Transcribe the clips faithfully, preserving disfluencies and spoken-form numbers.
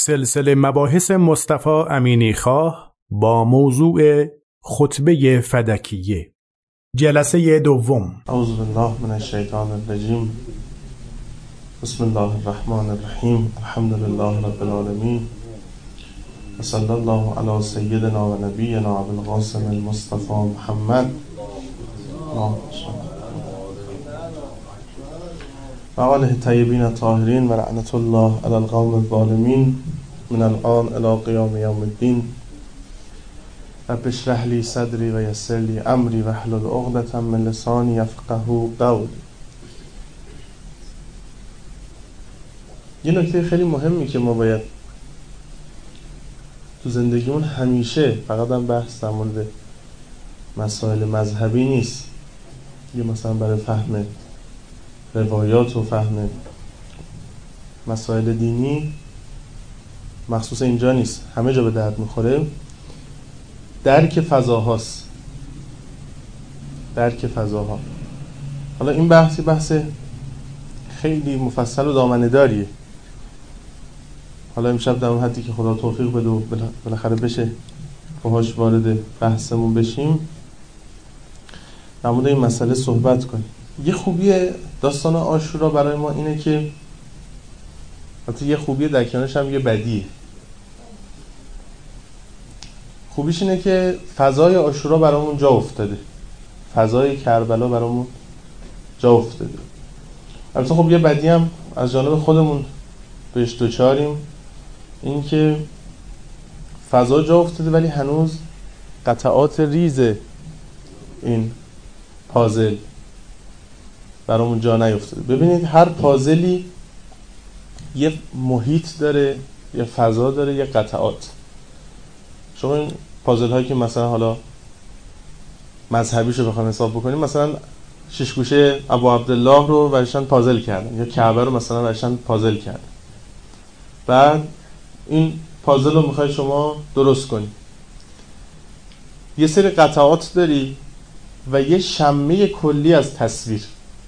سلسله مباحث مصطفی امینی خواه با موضوع خطبه فدکیه، جلسه دوم. اعوذ بالله من الشیطان الرجیم. بسم الله الرحمن الرحیم. الحمد لله رب العالمین و صلی الله علی سیدنا و نبینا ابوالقاسم المصطفى محمد و آله الطیبین الطاهرین و لعنت الله علی القوم الظالمین من الآن الی قیام یوم الدین. رب اشرح لی صدری و یسر لی امری واحلل عقدة من لسانی یفقهوا قولی. یه نکته خیلی مهمی که ما باید تو زندگیمون همیشه، فقط هم بحث در مورد مسائل مذهبی نیست، یه مثلا برای فهم روایات و فهم مسائل دینی مخصوص اینجا نیست، همه جا به درد میخوره، درک فضاهاست. درک فضاها. حالا این بحثی بحث خیلی مفصل و دامنه داریه. حالا امشب در اون حدی که خدا توفیق بده و بالاخره بشه باهاش وارد بحثمون بشیم، در مورد این مسئله صحبت کنیم. یه خوبی داستان عاشورا برای ما اینه که حتی یه خوبی در کنارش هم یه بدیه. خوبیش اینه که فضای عاشورا برامون جا افتاده، فضای کربلا برامون جا افتاده. البته خب یه بدی هم از جانب خودمون بهش دوچاریم، این که فضا جا افتاده ولی هنوز قطعات ریز این پازل برامون جا نیفتاده. ببینید هر پازلی یه محیط داره، یه فضا داره، یه قطعات. شما این پازل هایی که مثلا حالا مذهبیشو بخوام حساب بکنیم، مثلا شش گوشه ابو عبدالله رو برشان پازل کردن یا کعبه رو مثلا برشان پازل کردن. بعد این پازل رو میخوای شما درست کنی، یه سری قطعات داری و یه شمه کلی از تصویر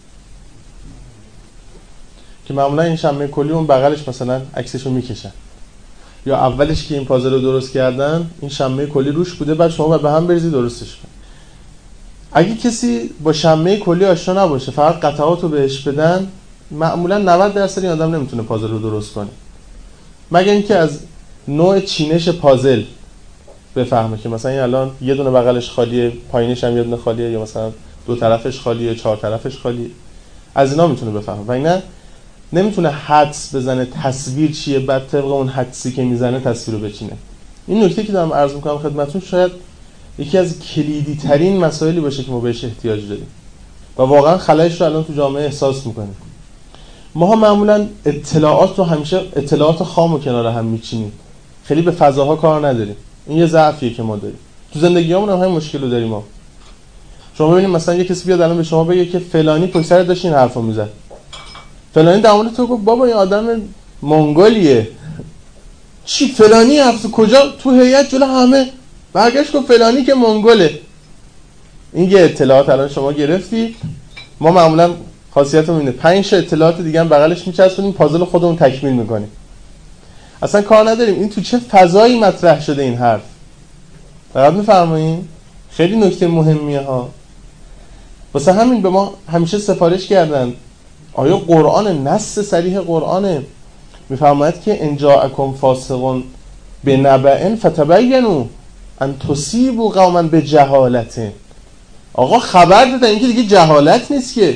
که معمولا این شمه کلی اون بغلش مثلا عکسشو میکشن، یا اولش که این پازل رو درست کردن این شمه کلی روش بوده، بعد شما به هم بریزی درستش کن. اگه کسی با شمه کلی آشنا نباشه، فقط قطعات رو بهش بدن، معمولا نود درصد این آدم نمیتونه پازل رو درست کنه، مگر اینکه از نوع چینش پازل بفهمه که مثلا این الان یه دونه بغلش خالیه، پایینش هم یه دونه خالیه، یا مثلا دو طرفش خالیه، چهار طرفش خالیه. از اینا میتونه بفهمه، و اینا نمیتونه حدس بزنه تصویر چیه، بعد طبق اون حدسی که میزنه تصویر رو بچینه. این نکته که دارم عرض میکنم خدمتتون شاید یکی از کلیدی ترین مسائلی باشه که ما بهش احتیاج داریم و واقعا خلایش رو الان تو جامعه احساس میکنیم. ما ها معمولا اطلاعات رو همیشه اطلاعات خام و کنار هم میچینیم، خیلی به فضاها کار نداریم. این یه ضعفیه که ما داریم تو زندگیامون، هم همین مشکل رو داریم ما. شما ببینید مثلا یه کسی بیاد الان به شما بگه که فلانی پشت سر داشت این حرفو میزد، فلانی در مورد تو گفت بابا این آدم منگولیه. چی فلانی حرف کجا؟ تو هیئت جلو همه برگشت گفت فلانی که منگوله. این یه اطلاعات الان شما گرفتی. ما معمولا خاصیتمون اینه پنج تا اطلاعات دیگه هم بغلش میچسبونیم، پازل خودمون تکمیل میکنیم. اصلا کار نداریم این تو چه فضایی مطرح شده این حرف. فقط میفرمایید خیلی نکته مهمیه ها. واسه همین به ما همیشه سفارش کردن آیا قرآن، نص صریح قرآنه، میفرماید که ان جاءکم فاسق بنبأ فتبینوا ان تصیبوا قوما بجهالت. آقا خبر دادن، این که دیگه جهالت نیست که.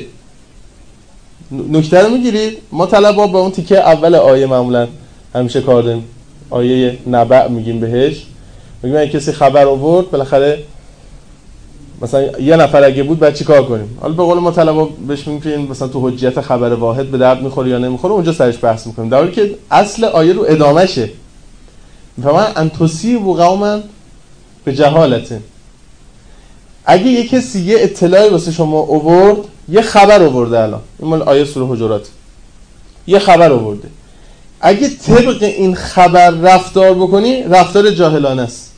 نکته رو میگیرید؟ ما طلبا با اون تیکه اول آیه معمولا همیشه کار داریم، آیه نبأ میگیم بهش، میگیم اگه کسی خبر آورد بالاخره مثلا یه نفر اگه بود بعد چی کار کنیم؟ حالا به قول ما طلبا بهش میگیم مثلا تو حجیت خبر واحد به درد میخوره یا نمیخوره، اونجا سرش بحث میکنیم، در حالی که اصل آیه رو ادامهشه. میفهمن ان تصیبوا قوما بجهالت. اگه یه کسی یه اطلاعی واسه شما آورد، یه خبر آورده، الان این مال آیه سوره حجرات، یه خبر آورده، اگه طبق این خبر رفتار بکنی رفتار جاهلانه است.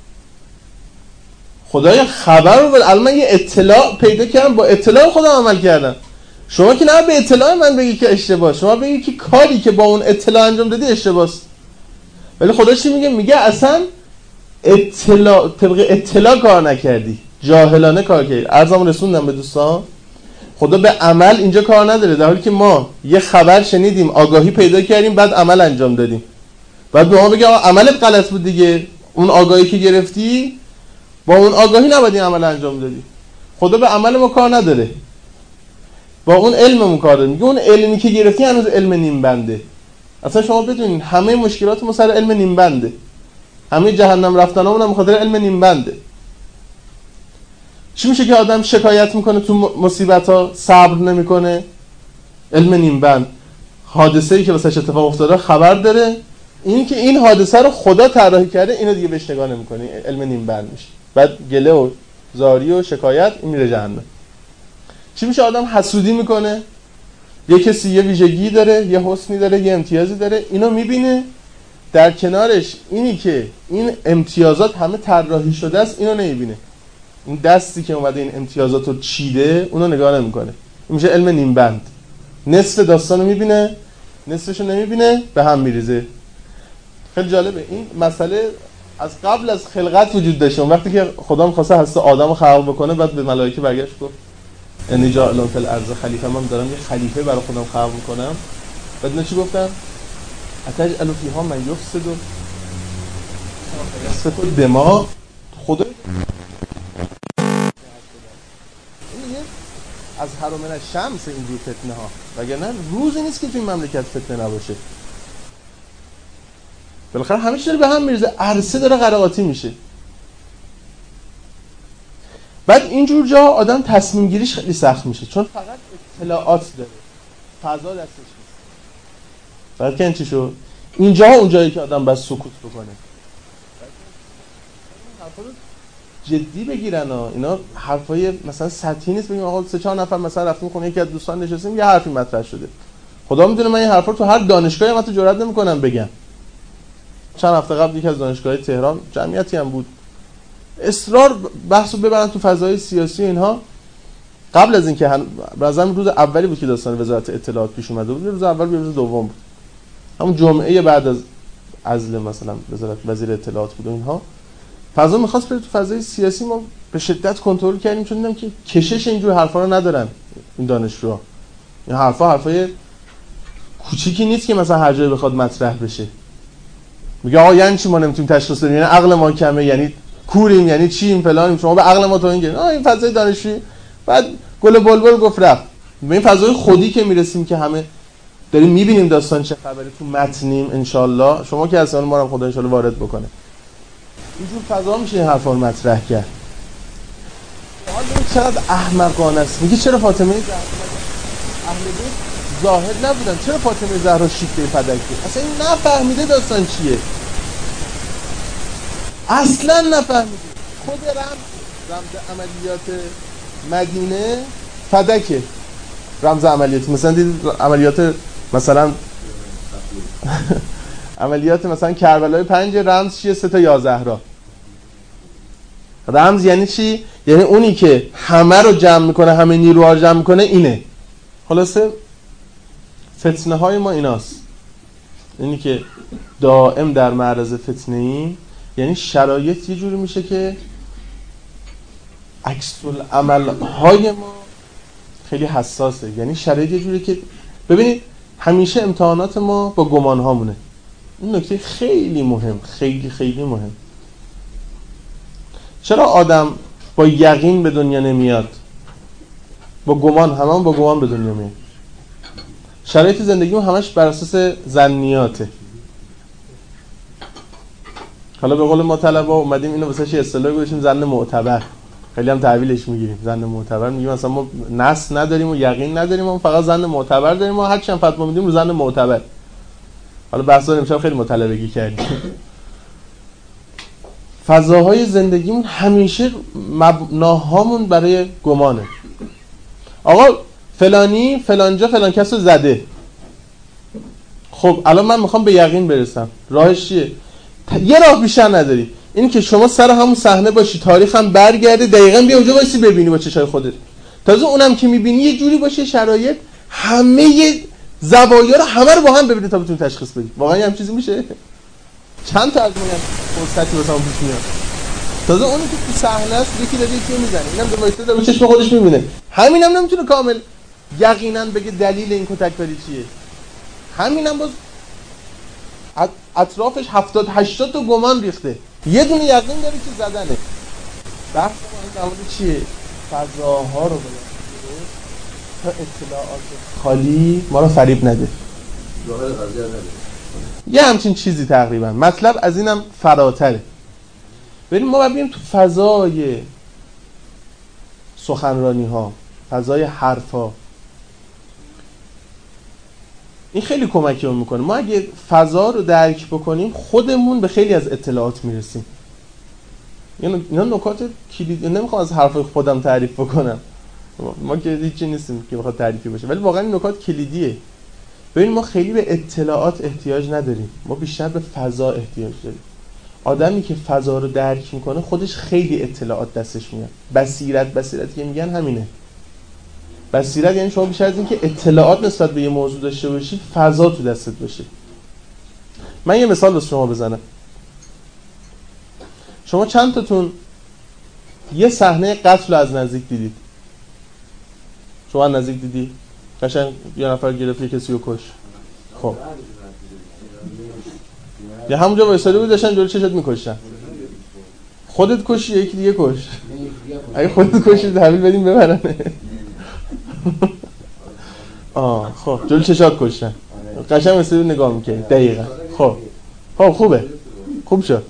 خدایا خبر رو الان من یه اطلاع پیدا کردم، با اطلاع خودم عمل کردم. شما که نه به اطلاع من بگی که اشتباه، شما بگی که کاری که با اون اطلاع انجام دادی اشتباهه. ولی خدا چی میگه؟ میگه اصلا اطلاع طبق اطلاع کار نکردی، جاهلانه کار کردی. عرضمو رسوندم به دوستان. خدا به عمل اینجا کار نداره، در حالی که ما یه خبر شنیدیم، آگاهی پیدا کردیم، بعد عمل انجام دادیم. بعد به ما بگه عملت غلط بود دیگه، اون آگاهی که گرفتی با اون آگاهی نباید این عمل انجام دادی. خدا به عمل ما کار نداره، با اون علممون کار داره. میگه اون علمی که گرفتی هنوز علم نیم بنده. اصلا شما بدونین همه مشکلات ما سر علم نیم بنده، همه جهنم رفتنامون هم بخاطر علم نیم بنده. چی میشه که آدم شکایت میکنه تو مصیبت ها، صبر نمیکنه؟ علم نیم بند. حادثه ای که واسش اتفاق افتاده خبر داره، این که این حادثه رو خدا طراحی کرده، اینو دیگه بهش نگاه نمیکنه، علم نیم بند میشه. بعد گله و زاری و شکایت، این میره جهنم. چی میشه؟ آدم حسودی میکنه، یه کسی یه ویژگی داره، یه حسنی داره، یه امتیازی داره، اینو میبینه، در کنارش اینی که این امتیازات همه طراحی شده است اینو نمیبینه. این دستی که اومده این امتیازات رو چیده اونو نگاه نمیکنه. این میشه علم نیم بند. نصف داستانو میبینه، نصفشو نمیبینه، به هم میریزه. خیلی جالبه این مسئله. از قبل از خلقت وجود داشته. وقتی که خدا می‌خواسته هسته آدمو خلق بکنه، بعد به ملائکه برگشت گفت انی جاعل فی الارض خلیفه، من دارم یه خلیفه برای خودم خلق میکنم. بعد اینا چی گفتن؟ اتجعل فیها من یفسد و یسفک الدماء. خدا از حرمن شمس اینجور فتنه ها، وگرنه روزی نیست که تو این مملکت فتنه نباشه. بالاخره همه چیز داره به هم میریزه، عرصه داره قرقاتی میشه. بعد اینجور جا آدم تصمیم گیریش خیلی سخت میشه، چون فقط اطلاعات داره، فضا دستش نیست. بعد که این چی شد؟ اینجا اونجایی که آدم باید سکوت بکنه، حرفا رو جدی بگیرن ها. اینا حرفای مثلا سطحی نیست بگیم آقا سه چهار نفر مثلا رفتیم خونه یکی از دوستان نشستیم یه حرفی مطرح شده. خدا میدونه من این حرفا رو تو هر دانشگاهی من تو جرئت نمیکنم بگم. چند هفته قبل یکی از دانشگاه‌های تهران جمعیتی هم بود، اصرار بحثو ببرن تو فضای سیاسی اینها. قبل از اینکه بعضی روز اولی بود که داستان وزارت اطلاعات پیش اومده بود، روز اول بود، روز دوم بود، همون جمعه بعد از عزل مثلا وزارت وزیر اطلاعات بود و اینها. فضا می‌خواست بره تو فضای سیاسی، ما به شدت کنترل کردیم، چون دیدم که کشش اینجور حرفا رو ندارن این دانشجوها. این حرفا حرفای کوچیکی نیست که مثلا هر جایی بخواد مطرح بشه. میگه آقا یعنی چی ما نمیتونیم تشخیص بدیم؟ یعنی عقل ما کمه، یعنی کوریم، یعنی چیم فلانیم، شما به عقل ما توهین کردین. آ این فضای دانشجویی. بعد گل بلبل گفت رفت. به این فضای خودی که میرسیم که همه داریم میبینیم داستان چه خبره، تو متنیم ان شاء الله. شما که اصلا ما رو خدا ان شاء الله وارد بکنه. اینجور فضا میشه این حرفا رو مطرح کرد. حالا چقدر احمقانه است. میگه چرا فاطمه زهرا اهل بیت زاهد نبودن؟ چرا فاطمه زهرا شیفته فدک بود؟ اصلا این نفهمیده داستان چیه، اصلا نفهمیده. خود رمز رمز عملیات مدینه فدکه، رمز عملیات. مثلا دید عملیات مثلا عملیات مثلا کربلای پنج رمز چیه؟ سه تا یا زهرا. رمز یعنی چی؟ یعنی اونی که همه رو جمع میکنه، همه نیروها رو جمع میکنه، اینه. خلاصه فتنه های ما ایناست، اینی که دائم در معرض فتنه ایم. یعنی شرایط یه جوری میشه که عکس العمل های ما خیلی حساسه. یعنی شرایط یه جوری که ببینید همیشه امتحانات ما با گمان هامونه. این نکته خیلی مهم، خیلی خیلی مهم. چرا آدم با یقین به دنیا نمیاد؟ با گمان، همون با گمان به دنیا میاد. شرایط زندگیمون همش بر اساس ظنیاته. حالا به قول ما طلبا اومدیم اینو واسه چی اصطلاح گذاشتیم، ظن معتبر. خیلی هم تعبیرش میگیریم، ظن معتبر. میگیم مثلا ما نص نداریم و یقین نداریم، ما فقط ظن معتبر داریم، ما هر چند فتوا میدیم رو ظن معتبر. حالا بحثا امشب خیلی مطالبه‌گی کردیم. فضاهای زندگیمون همیشه مبناهامون برای گمانه. آقا فلانی فلانجا فلان کسو زده، خب الان من میخوام به یقین برسم، راهش چیه؟ یه راه بیشتر نداری، این که شما سر همون صحنه باشی، تاریخ هم برگرده، دقیقاً بیا اونجا وایسی ببینی با چشای خودت. تازه اونم که میبینی یه جوری باشه شرایط همه زوایا رو همه رو با هم ببینی تا بتونی تشخیص بدی. واقعا هم چیزی میشه؟ چند تا از ما فرصتی واسه اون پیش میاد. تازه اونی که تو صحنه است یکی داره یکی میزنه، اینم دو وایساده داره چشم خودش میبینه، همینم نمیتونه کامل یقینا بگه دلیل این کتککاری چیه. همینم باز اطرافش هفتاد هشتاد تا گمان ریخته، یه دونه یقین داره که زدنه. بحث ما این چیه؟ فضاها رو بگم تا اطلاعات خالی ما رو فریب نده. ظاهر قضیه نده. یه همچین چیزی تقریبا. مطلب از اینم فراتره. ببین ما باید بریم تو فضای سخنرانی ها، فضای حرف ها. این خیلی کمکی رو میکنه. ما اگه فضا رو درک بکنیم خودمون به خیلی از اطلاعات میرسیم. یعنی اینا نکات کلیدی، نمیخوام از حرف خودم تعریف بکنم، ما که هیچی نیستیم که بخواد تعریفی باشه، ولی واقعا این نکات کلیدیه. ببین ما خیلی به اطلاعات احتیاج نداریم، ما بیشتر به فضا احتیاج داریم. آدمی که فضا رو درک میکنه خودش خیلی اطلاعات دستش میاد. بصیرت بصیرت که میگن همینه. بصیرت یعنی شما بیشتر از این که اطلاعات نسبت به یه موضوع داشته باشی، فضا تو دستت باشه. من یه مثال واسه شما بزنم. شما چند تاتون یه صحنه قتل از نزدیک دیدید؟ شما نزدیک دیدی؟ قشنگ یه نفر گرفت یه کسی رو کش. خب یا همونجا وایساده بود داشتن جلوی چشت میکشتن. خودت کشی یکی دیگه کش. اگه خودت کشی تحویل بدیم ببرنه. آه خب جلوی چشات کشتن. قشنگ وایساده نگاه میکنی. دقیقاً. خب خب خوبه. خوب شد.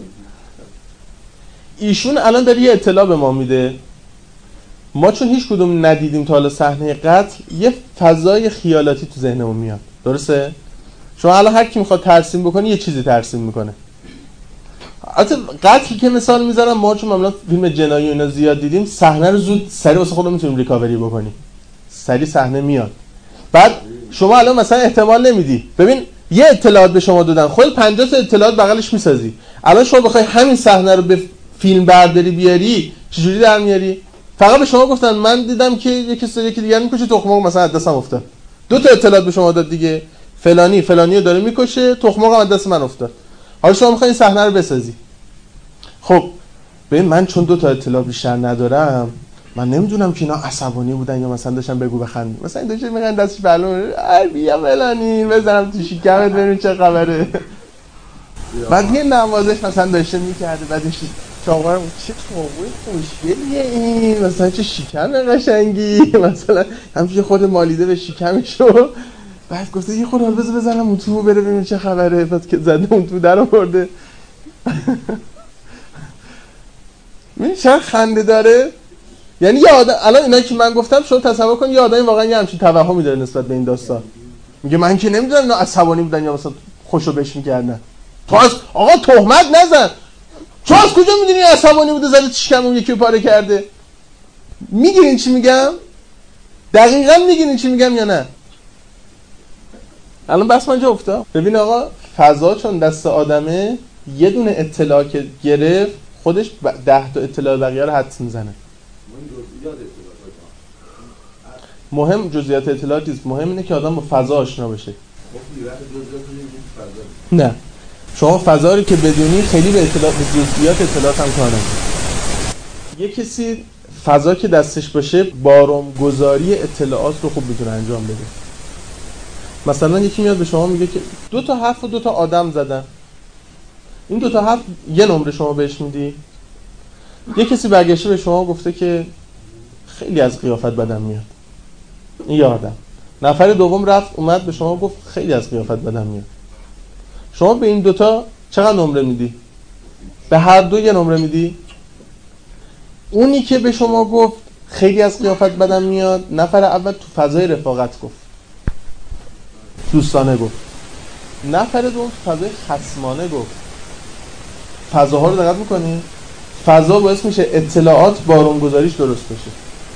ایشون الان داره یه اطلاع به ما میده. ما چون هیچ کدوم ندیدیم تا حالا صحنه قتل، یه فضای خیالاتی تو ذهنمون میاد. درسته؟ شما الان هر کی میخواد ترسیم بکنه یه چیزی ترسیم میکنه. البته قتل که مثال میذارم، ما چون معمولا فیلم جنایی و اینا زیاد دیدیم، صحنه رو زود سریع واسه خودمون میتونیم ریکاوری بکنیم. سریع صحنه میاد. بعد شما الان مثلا احتمال نمیدی. ببین یه اطلاعات به شما دادن، خود پنجاه تا اطلاعات بغلش میسازی. الان شما بخوای همین صحنه رو به فیلم برداری بیاری، چجوری در میاری؟ فقط به شما گفتن من دیدم که یکی سری یکی دیگه میکشه، تخم‌مرغ مثلا از دستم افتاد. دو تا اطلاعات به شما داد دیگه. فلانی فلانی رو داره میکشه، تخم‌مرغ از دست من افتاد. حالا شما میخوای این صحنه رو بسازی. خب ببین من چون دو تا اطلاع بیشتر ندارم، من نمیدونم که اینا عصبانی بودن یا مثلا داشتن بگو بخند. مثلا داشتن میگن دستش معلومه ای بیا فلانی بزنم تو شکمت ببین چه خبره. بعد یه نوازش مثلا داشته میکرده، بعدش چاقارم چه موقعی خوشگلیه این، مثلا چه شکم قشنگی، مثلا همچنین خود مالیده به شکمشو. بعد گفته یه خورده بذار بزنم اون تو بره ببینیم چه خبره. بعد که زده اون تو در آورده. ببین چقدر خنده داره. یعنی یه آدم الان اینا که من گفتم شما تصور کن یه آدمی واقعا یه همچین توهمی داره نسبت به این داستان. میگه من که نمیدونم اینا عصبانی بودن یا مثلا خوشو بش می‌کردن. تو از آقا تهمت نزن. تو از کجا میدونی عصبانی بوده زده شکم اون یکی رو پاره کرده؟ میگیرین چی میگم؟ دقیقاً میگیرین چی میگم یا نه؟ الان بس من جا افتاد. ببین آقا فضا چون دست آدمه، یه دونه اطلاع که گرفت خودش ده تا اطلاع بقیه رو حدس میزنه. مهم جزئیات اطلاعات نیست، مهم اینه که آدم با فضا آشنا بشه. نه شما فضا رو که بدونی خیلی به اطلاعات به جزئیات اطلاعات هم کار نداره. یه کسی فضا که دستش باشه بارم گذاری اطلاعات رو خوب میتونه انجام بده. مثلا یکی میاد به شما میگه که دو تا حرف و دو تا آدم زدن، این دو تا حرف یه نمره شما بهش میدی. یه کسی برگشته به شما گفته که خیلی از قیافت بدم میاد، این یه آدم. نفر دوم رفت اومد به شما گفت خیلی از قیافت بدم میاد. شما به این دوتا چقدر نمره میدی؟ به هر دو یه نمره میدی؟ اونی که به شما گفت خیلی از قیافت بدم میاد، نفر اول تو فضای رفاقت گفت، دوستانه گفت. نفر دوم تو فضای خصمانه گفت. فضاها رو دقت میکنی؟ فضا باعث میشه اطلاعات بارونگذاریش درست بشه.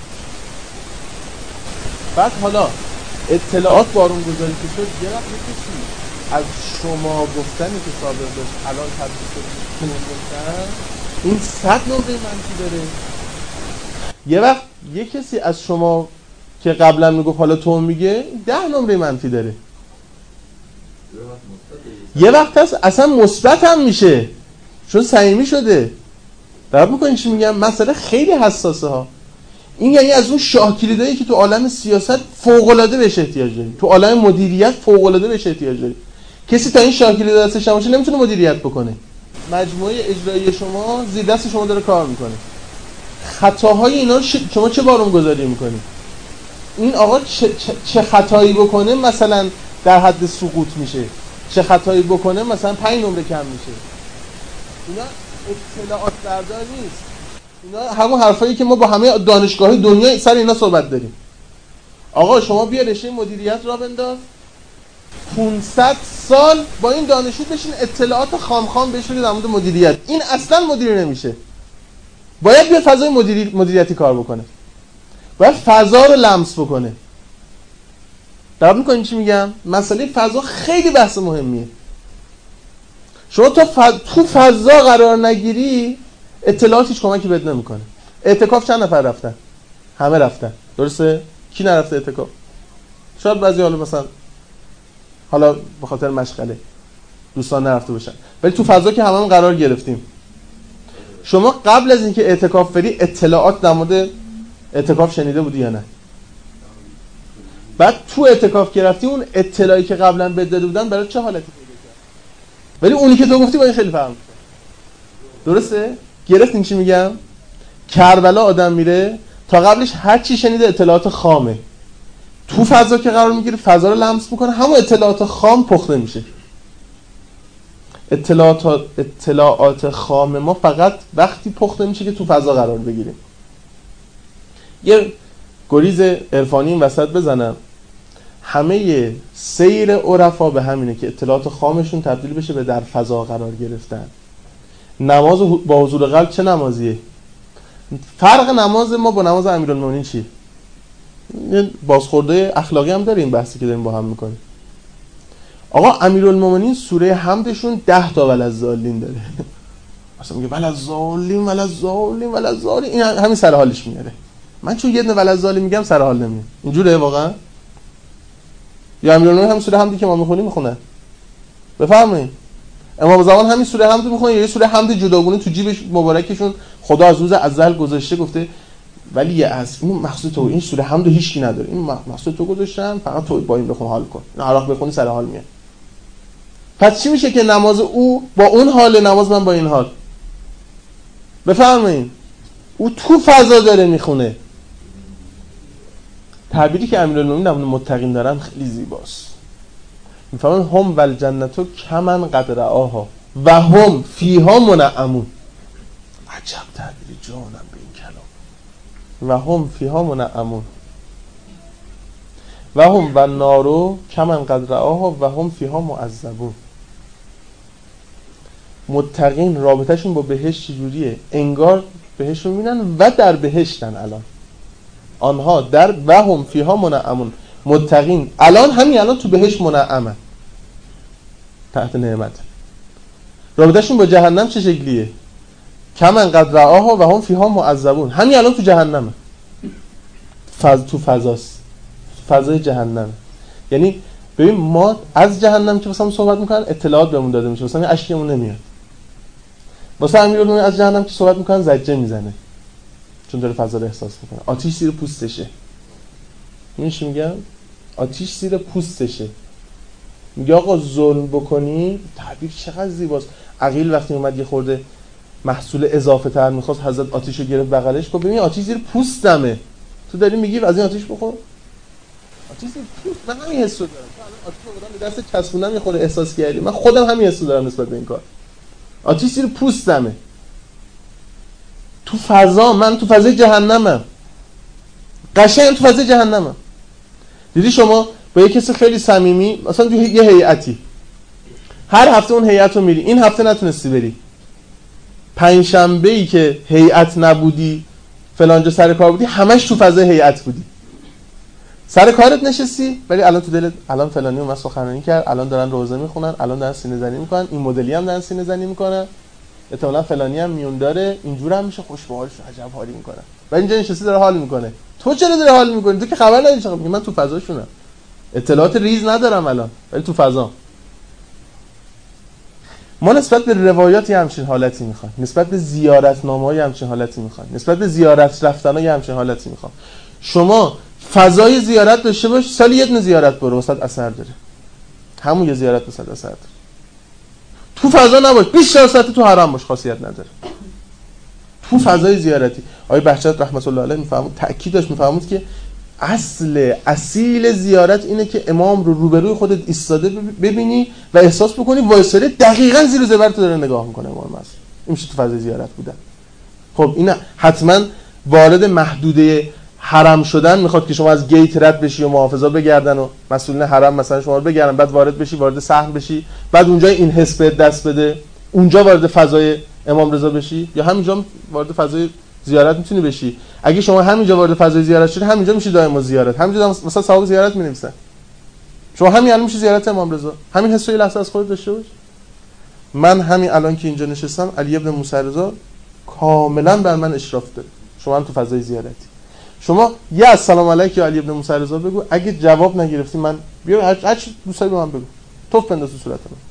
بعد حالا اطلاعات بارونگذاری که شد، یه وقت کسی از شما گفتنی که سابق داشت الان تبدیل شد که نگفتن، این صد نمره منفی داره. یه وقت یه کسی از شما که قبلا میگفت حالا تو میگه ده نمره منفی داره. یه وقت هست اصلا مثبت هم میشه چون صمیمی شده. درک میکنین چی میگم؟ مسئله خیلی حساسه ها. این یعنی از اون شاه کلیدایی که تو عالم سیاست فوق العاده بهش احتیاج داری، تو عالم مدیریت فوق العاده بهش احتیاج داری. کسی تا این شاه کلید دستش نباشه نمیتونه مدیریت بکنه. مجموعه اجرایی شما زیر دست شما داره کار میکنه. خطاهای اینا رو شما چه بارون‌گذاری میکنی؟ این آقا چه, چه, چه خطایی بکنه مثلا در حد سقوط میشه، چه خطایی بکنه مثلا پنج نمره کم میشه. اینا اطلاعات بردار نیست. اینا همون حرفایی که ما با همه دانشگاه‌های دنیا سر اینا صحبت داریم. آقا شما بیا رشته مدیریت را بنداز، پانصد سال با این دانشجو بشین اطلاعات خام خام بهش بدید در مورد مدیریت. این اصلا مدیر نمیشه. باید بیا فضای مدیری... مدیریتی کار بکنه. باید فضا رو لمس بکنه. درک می‌کنین چی میگم؟ مسئله فضا خیلی بحث مهمیه. شما تو ف... تو فضا قرار نگیری اطلاعات هیچ کمکی بهت نمیکنه. اعتکاف چند نفر رفتن؟ همه رفتن. درسته؟ کی نرفته اعتکاف؟ شاید بعضی حالا مثلا حالا به خاطر مشغله دوستان نرفته باشن، ولی تو فضا که هممون قرار گرفتیم. شما قبل از اینکه اعتکاف بری اطلاعات در مورد اعتکاف شنیده بودی یا نه؟ بعد تو اعتکاف که رفتی اون اطلاعی که قبلا بهت داده بودن برای چه حالتی پیدا کرد؟ ولی اونی که تو گفتی با این خیلی فرق می‌کنه. درسته؟ گرفتین چی میگم؟ کربلا آدم میره تا قبلش هر چی شنیده اطلاعات خامه. تو فضا که قرار میگیره فضا رو لمس میکنه، همون اطلاعات خام پخته میشه. اطلاعات اطلاعات خام ما فقط وقتی پخته میشه که تو فضا قرار بگیریم. یه گریز عرفانی این وسط بزنم. همه سیر عرفا به همینه که اطلاعات خامشون تبدیل بشه به در فضا قرار گرفتن. نماز با حضور قلب چه نمازیه؟ فرق نماز ما با نماز امیرالمومنین چیه؟ یه بازخورده اخلاقی هم داره این بحثی که داریم با هم میکنیم. آقا امیرالمومنین سوره حمدشون ده تا وللضالین داره. مثلا میگه وللضالین وللضالین وللضالین، این همین سر حالش میاره. من چون یه دونه وللضالین میگم سر حال نمیاد. اینجوریه واقعا؟ یا امیرالمومنین هم سوره حمدی که ما میخونیم میخونه؟ بفرمایید. امام زمان همین سوره حمد میخونه یا یه سوره حمد جداگونه تو جیب مبارکشون خدا از روز ازل گذاشته گفته ولی از این مقصود تو، این سوره حمد هیچ کی نداره، این مقصود تو گذاشتن فقط تو با این بخون حال کن، این عراق بخونی سر حال میاد. پس چی میشه که نماز او با اون حال، نماز من با این حال؟ بفرمایید. او تو فضا داره میخونه. تعبیری که امیرالمومنین در مورد متقین دارن خیلی زیباست. میفهمن هم والجنت کمن قد رآها و هم فیها منعمون. عجب تعبیری جانم به این کلام. و هم فیها منعمون و هم و نارو کمن قد رآها و هم فیها معذبون. متقین رابطهشون با بهشت چجوریه؟ انگار بهشت رو میبینن و در بهشتن. الان آنها در و هم فیها منعمون. متقین الان همین الان تو بهشت منعمن تحت نعمت. رابطهشون با جهنم چه شکلیه؟ کمن قد رآها و هم فیها معذبون. همین الان تو جهنمه. فض... تو فضاست، فضای جهنم. یعنی ببین ما از جهنم که واسه صحبت میکنن اطلاعات بهمون داده میشه، واسه اشکمون نمیاد. واسه امیرالمومنین از جهنم که صحبت میکنن زجه میزنه چون داره فضا رو احساس میکنه. آتش زیر پوستشه. می‌بینی چی میگم؟ آتش زیر پوستشه. میگه آقا ظلم بکنی، تعبیر چقدر زیباست. عقیل وقتی اومد یه خورده محصول اضافه تر میخواست، حضرت آتیشو گرفت بغلش گفت ببین آتیش زیر پوستمه، تو داری میگی از این آتیش بخور؟ آتیش زیر پوست. من همین حسو دارم. الان آتیشو بردم به دست چسبوندم یه خورده احساس کردی. من خودم همین حسو دارم نسبت به این کار. آتیش زیر پوستمه. تو فضا، من تو فضای جهنمم. قشنگ تو فضای جهنمم. دیدی شما با یه کسی خیلی صمیمی مثلا تو یه هیئتی هر هفته اون هیئت رو میری، این هفته نتونستی بری، پنج شنبه ای که هیئت نبودی فلانجا سر کار بودی، همش تو فضای هیئت بودی، سر کارت نشستی ولی الان تو دلت الان فلانی اومد سخنرانی کرد، الان دارن روزه میخونن، الان دارن سینه زنی میکنن، این مدلی هم دارن سینه زنی میکنن، احتمالاً فلانی هم میون داره، اینجور هم میشه، خوش به حالش، عجب حالی میکنه و اینجا نشستی داره حال میکنه. تو چرا داری حال میکنی؟ تو که خبر نداری. چرا میگی من تو فضاشونم، اطلاعات ریز ندارم الان ولی تو فضا. ما نسبت به روایات یه همچین حالتی میخوایم، نسبت به زیارتنامه‌های همچین حالتی میخوایم، نسبت به زیارت رفتن‌ها یه همچین حالتی میخوام. شما فضای زیارت داشته باش، سالی یه دونه زیارت برو، واسط اثر داره. همون یه زیارت واسط اثر داره. تو فضا نباش، بیست و چهار ساعت تو حرم باش، خاصیت نداره. تو فضای زیارتی آقای بهجت رحمت الله علیه میفهمون، تأکید داشت میفهمون که اصل اصیل زیارت اینه که امام رو روبروی خودت ایستاده ببینی و احساس بکنی وایساده دقیقاً زیر زبر تو داره نگاه میکنه امام معصوم. این میشه تو فضای زیارت بودن. خب این حتما وارد محدوده حرم شدن میخواد که شما از گیت رد بشی و محافظا بگردن و مسئولین حرم مثلا شما رو بگردن، بعد وارد بشی، وارد صحن بشی، بعد اونجا این حس بهت دست بده، اونجا وارد فضای امام رضا بشی، یا همینجا وارد فضای زیارت میتونی بشی. اگه شما همینجا وارد فضای زیارت شدی، همینجا میشه دائم زیارت، همینجا مثلا ثواب زیارت مینویسن. شما همین الان میشه زیارت امام رضا. همین حسو یه لحظه از خودت داشته باش. من همین الان که اینجا نشستم، علی ابن موسی رضا کاملا بر من اشراف داره. شما هم تو فضای زیارتی. شما یه السلام علیک یا علی ابن موسی رضا بگو، اگه جواب نگرفتی من بیا هر چی دوست داری به من بگو، توف بنداز تو صورت من.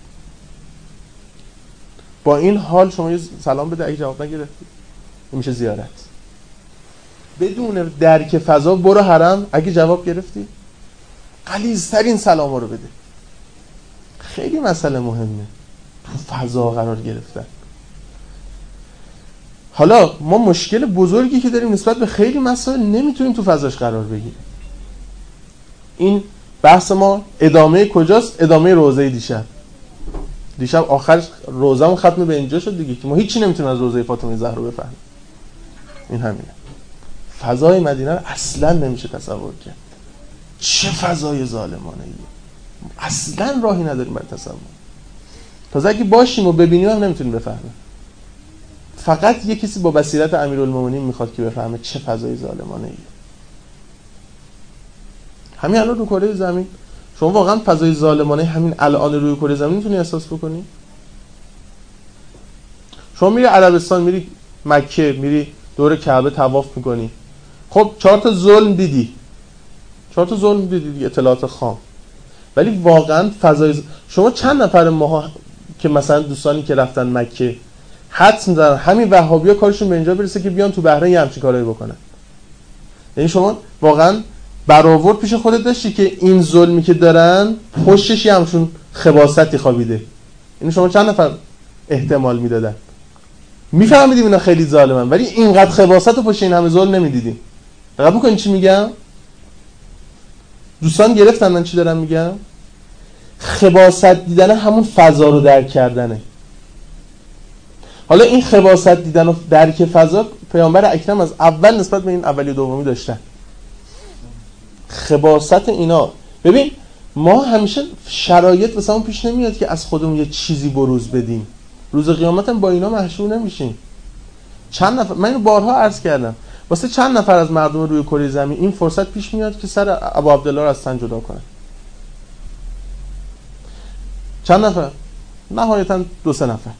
با این حال شما یه سلام بده، اگه جواب نگرفتی این میشه زیارت. بدون درک فضا برو حرم، اگه جواب گرفتی غلیظ‌ترین سلاما رو بده. خیلی مسئله مهمه تو فضا قرار گرفتن. حالا ما مشکل بزرگی که داریم نسبت به خیلی مسائل نمیتونیم تو فضاش قرار بگیریم. این بحث ما ادامه کجاست؟ ادامه روضه دیشب. دیشب آخرش روضه‌مون ختم به اینجا شد دیگه که ما هیچی نمیتونیم از روضه فاطمه زهرا بفهمیم. این همینه. فضای مدینه رو اصلا نمیشه تصور کرد. چه فضای ظالمانه ایه. اصلا راهی نداریم برای تصور. تازه اگه باشیم و ببینیم هم نمیتونیم بفهمیم. فقط یه کسی با بصیرت امیرالمومنین میخواد که بفهمه چه فضای ظالمانه ایه. همین الان رو کره زمین شما واقعا فضای ظالمانه همین الان روی کره زمین میتونی احساس بکنی؟ شما میری عربستان، میری مکه، میری دور کعبه طواف میکنی. خب چهار تا ظلم دیدی. چهار تا ظلم دیدی دیگه، اطلاعات خام. ولی واقعا فضای ز... شما چند نفر ماها که مثلا دوستانی که رفتن مکه حدس می‌زنن همین وهابی‌ها کارشون به اینجا برسه که بیان تو بحرین یه همچین کارایی بکنن. یعنی شما واقعا برآورد پیش خودت داشتی که این ظلمی که دارن پشتش یه همچون خباثتی خوابیده. یعنی شما چند نفر احتمال میدادن؟ میفهمیدیم اینا خیلی ظالمن، ولی اینقدر خباثت رو پشت این همه ظلم نمیدیدیم. دقیق بکنید چی میگم؟ دوستان گرفتن من چی دارم میگم؟ خباثت دیدن همون فضا رو درک کردنه. حالا این خباثت دیدن و درک فضا پیامبر اکرم از اول نسبت به این اولی و دومی داشتن. خباثت اینا، ببین ما همیشه شرایط واسمون پیش نمیاد که از خودمون یه چیزی بروز بدیم. روز قیامت هم با اینا محشور نمیشیم. چند نفر، من اینو بارها عرض کردم، واسه چند نفر از مردم روی کره زمین این فرصت پیش میاد که سر ابو عبدالله رو از تن جدا کنن. چند نفر؟ نهایتا دو سه نفر.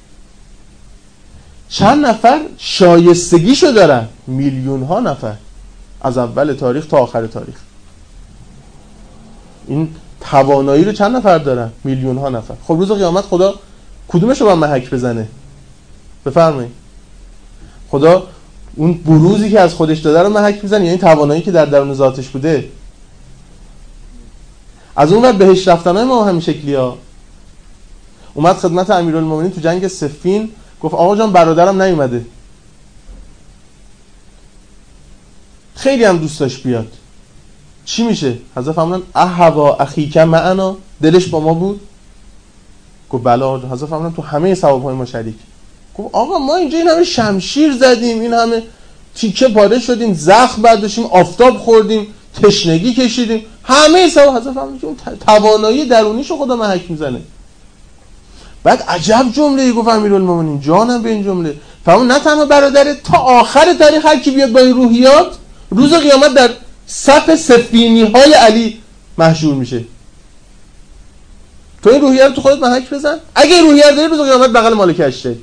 چند نفر شایستگیشو دارن؟ میلیون ها نفر، از اول تاریخ تا آخر تاریخ. این توانایی رو چند نفر دارن؟ میلیون ها نفر. خب روز قیامت خدا کدومش رو با محک بزنه؟ بفرمایید. خدا اون بروزی که از خودش داده رو محک میزنه، یعنی توانایی که در درون ذاتش بوده. از اون ور بهش رفتنای ما همین شکلی ها. اومد خدمت امیرالمومنین تو جنگ صفین، گفت آقا جان برادرم نیومده. خیلی هم دوست داشت بیاد. چی میشه؟ حضرت فرمودن احوا اخیک معنا، دلش با ما بود؟ گفت بله آقا. حضرت فرمودن تو همه ثواب‌های ما شریک. گفت آقا ما اینجا این همه شمشیر زدیم، این همه تیکه پاره شدیم، زخم برداشتیم، آفتاب خوردیم، تشنگی کشیدیم، همه ثواب. حضرت فرمودن که اون توانایی درونیشو خدا محک میزنه. بعد عجب جمله‌ای گفت امیرالمومنین، جانم به این جمله. فرمود نه تنها برادره، تا آخر تاریخ هر کی بیاد با این روحیات روز قیامت در صف سفینی‌های علی محشور میشه. تو این روحیه رو تو خودت محک بزن. اگه روحیه داری روز قیامت بغل مالک اشتری.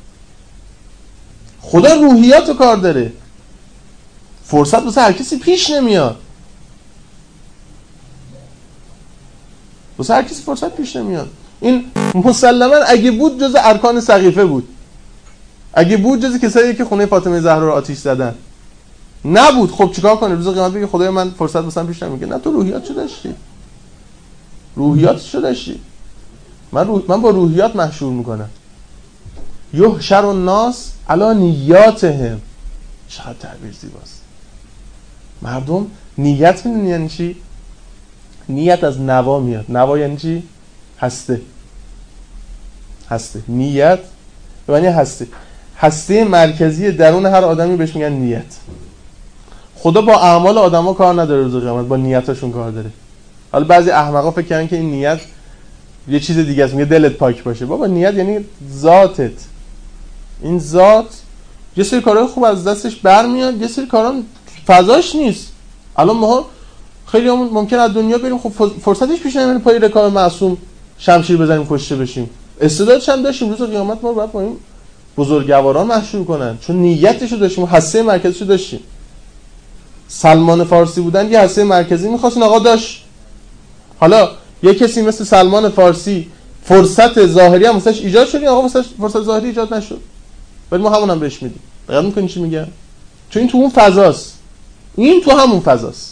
خدا روحیات رو کار داره. فرصت واسه هر کسی پیش نمیاد. واسه هر کسی فرصت پیش نمیاد. این مسلما اگه بود جز ارکان سقیفه بود، اگه بود جز کسایی که خونه فاطمه زهرا رو آتش زدن. نبود. خب چیکار کنه؟ روز قیامت بگه خدای من فرصت واسم پیش نمیاد. نه تو روحیاتشو داشتی، روحیاتشو داشتی. من روح... من با روحیات محشور میکنم. یحشر الناس علی نیاتهم. چقدر تعبیر زیباست. مردم نیت میدونی یعنی چی؟ نیت از نوا میاد. نوا یعنی چی؟ هسته. هسته. نیت یعنی هسته. هسته مرکزی درون هر آدمی بهش میگن نیت. خدا با اعمال آدما کار نداره روز قیامت، با نیتاشون کار داره. حالا بعضی احمقا فکر کردن که این نیت یه چیز دیگه است، میگه دلت پاک باشه. بابا نیت یعنی ذاتت. این ذات یه سری کارهای خوب از دستش برمیاد، یه سری کارا فضاش نیست. الان ما خیلی همون ممکن از دنیا بریم، خب فرصتش پیش نمیاد پای رکاب معصوم شمشیر بزنیم کشته بشیم. استعدادش هم داشتیم، روز قیامت ما رو باید با این بزرگواران محشور کنن، چون نیتشو داشتیم، هسته مرکزیشو داشتیم. سلمان فارسی بودن یه هسته مرکزی می‌خواست، آقا داشت. حالا یه کسی مثل سلمان فارسی فرصت ظاهری هم واسش ایجاد شد، آقا واسش فرصت ظاهری ایجاد نشد، ولی ما همون هم بهش میدیم. دقیق می‌کنی چی میگم؟ چون این تو اون فضاست، این تو همون فضاست.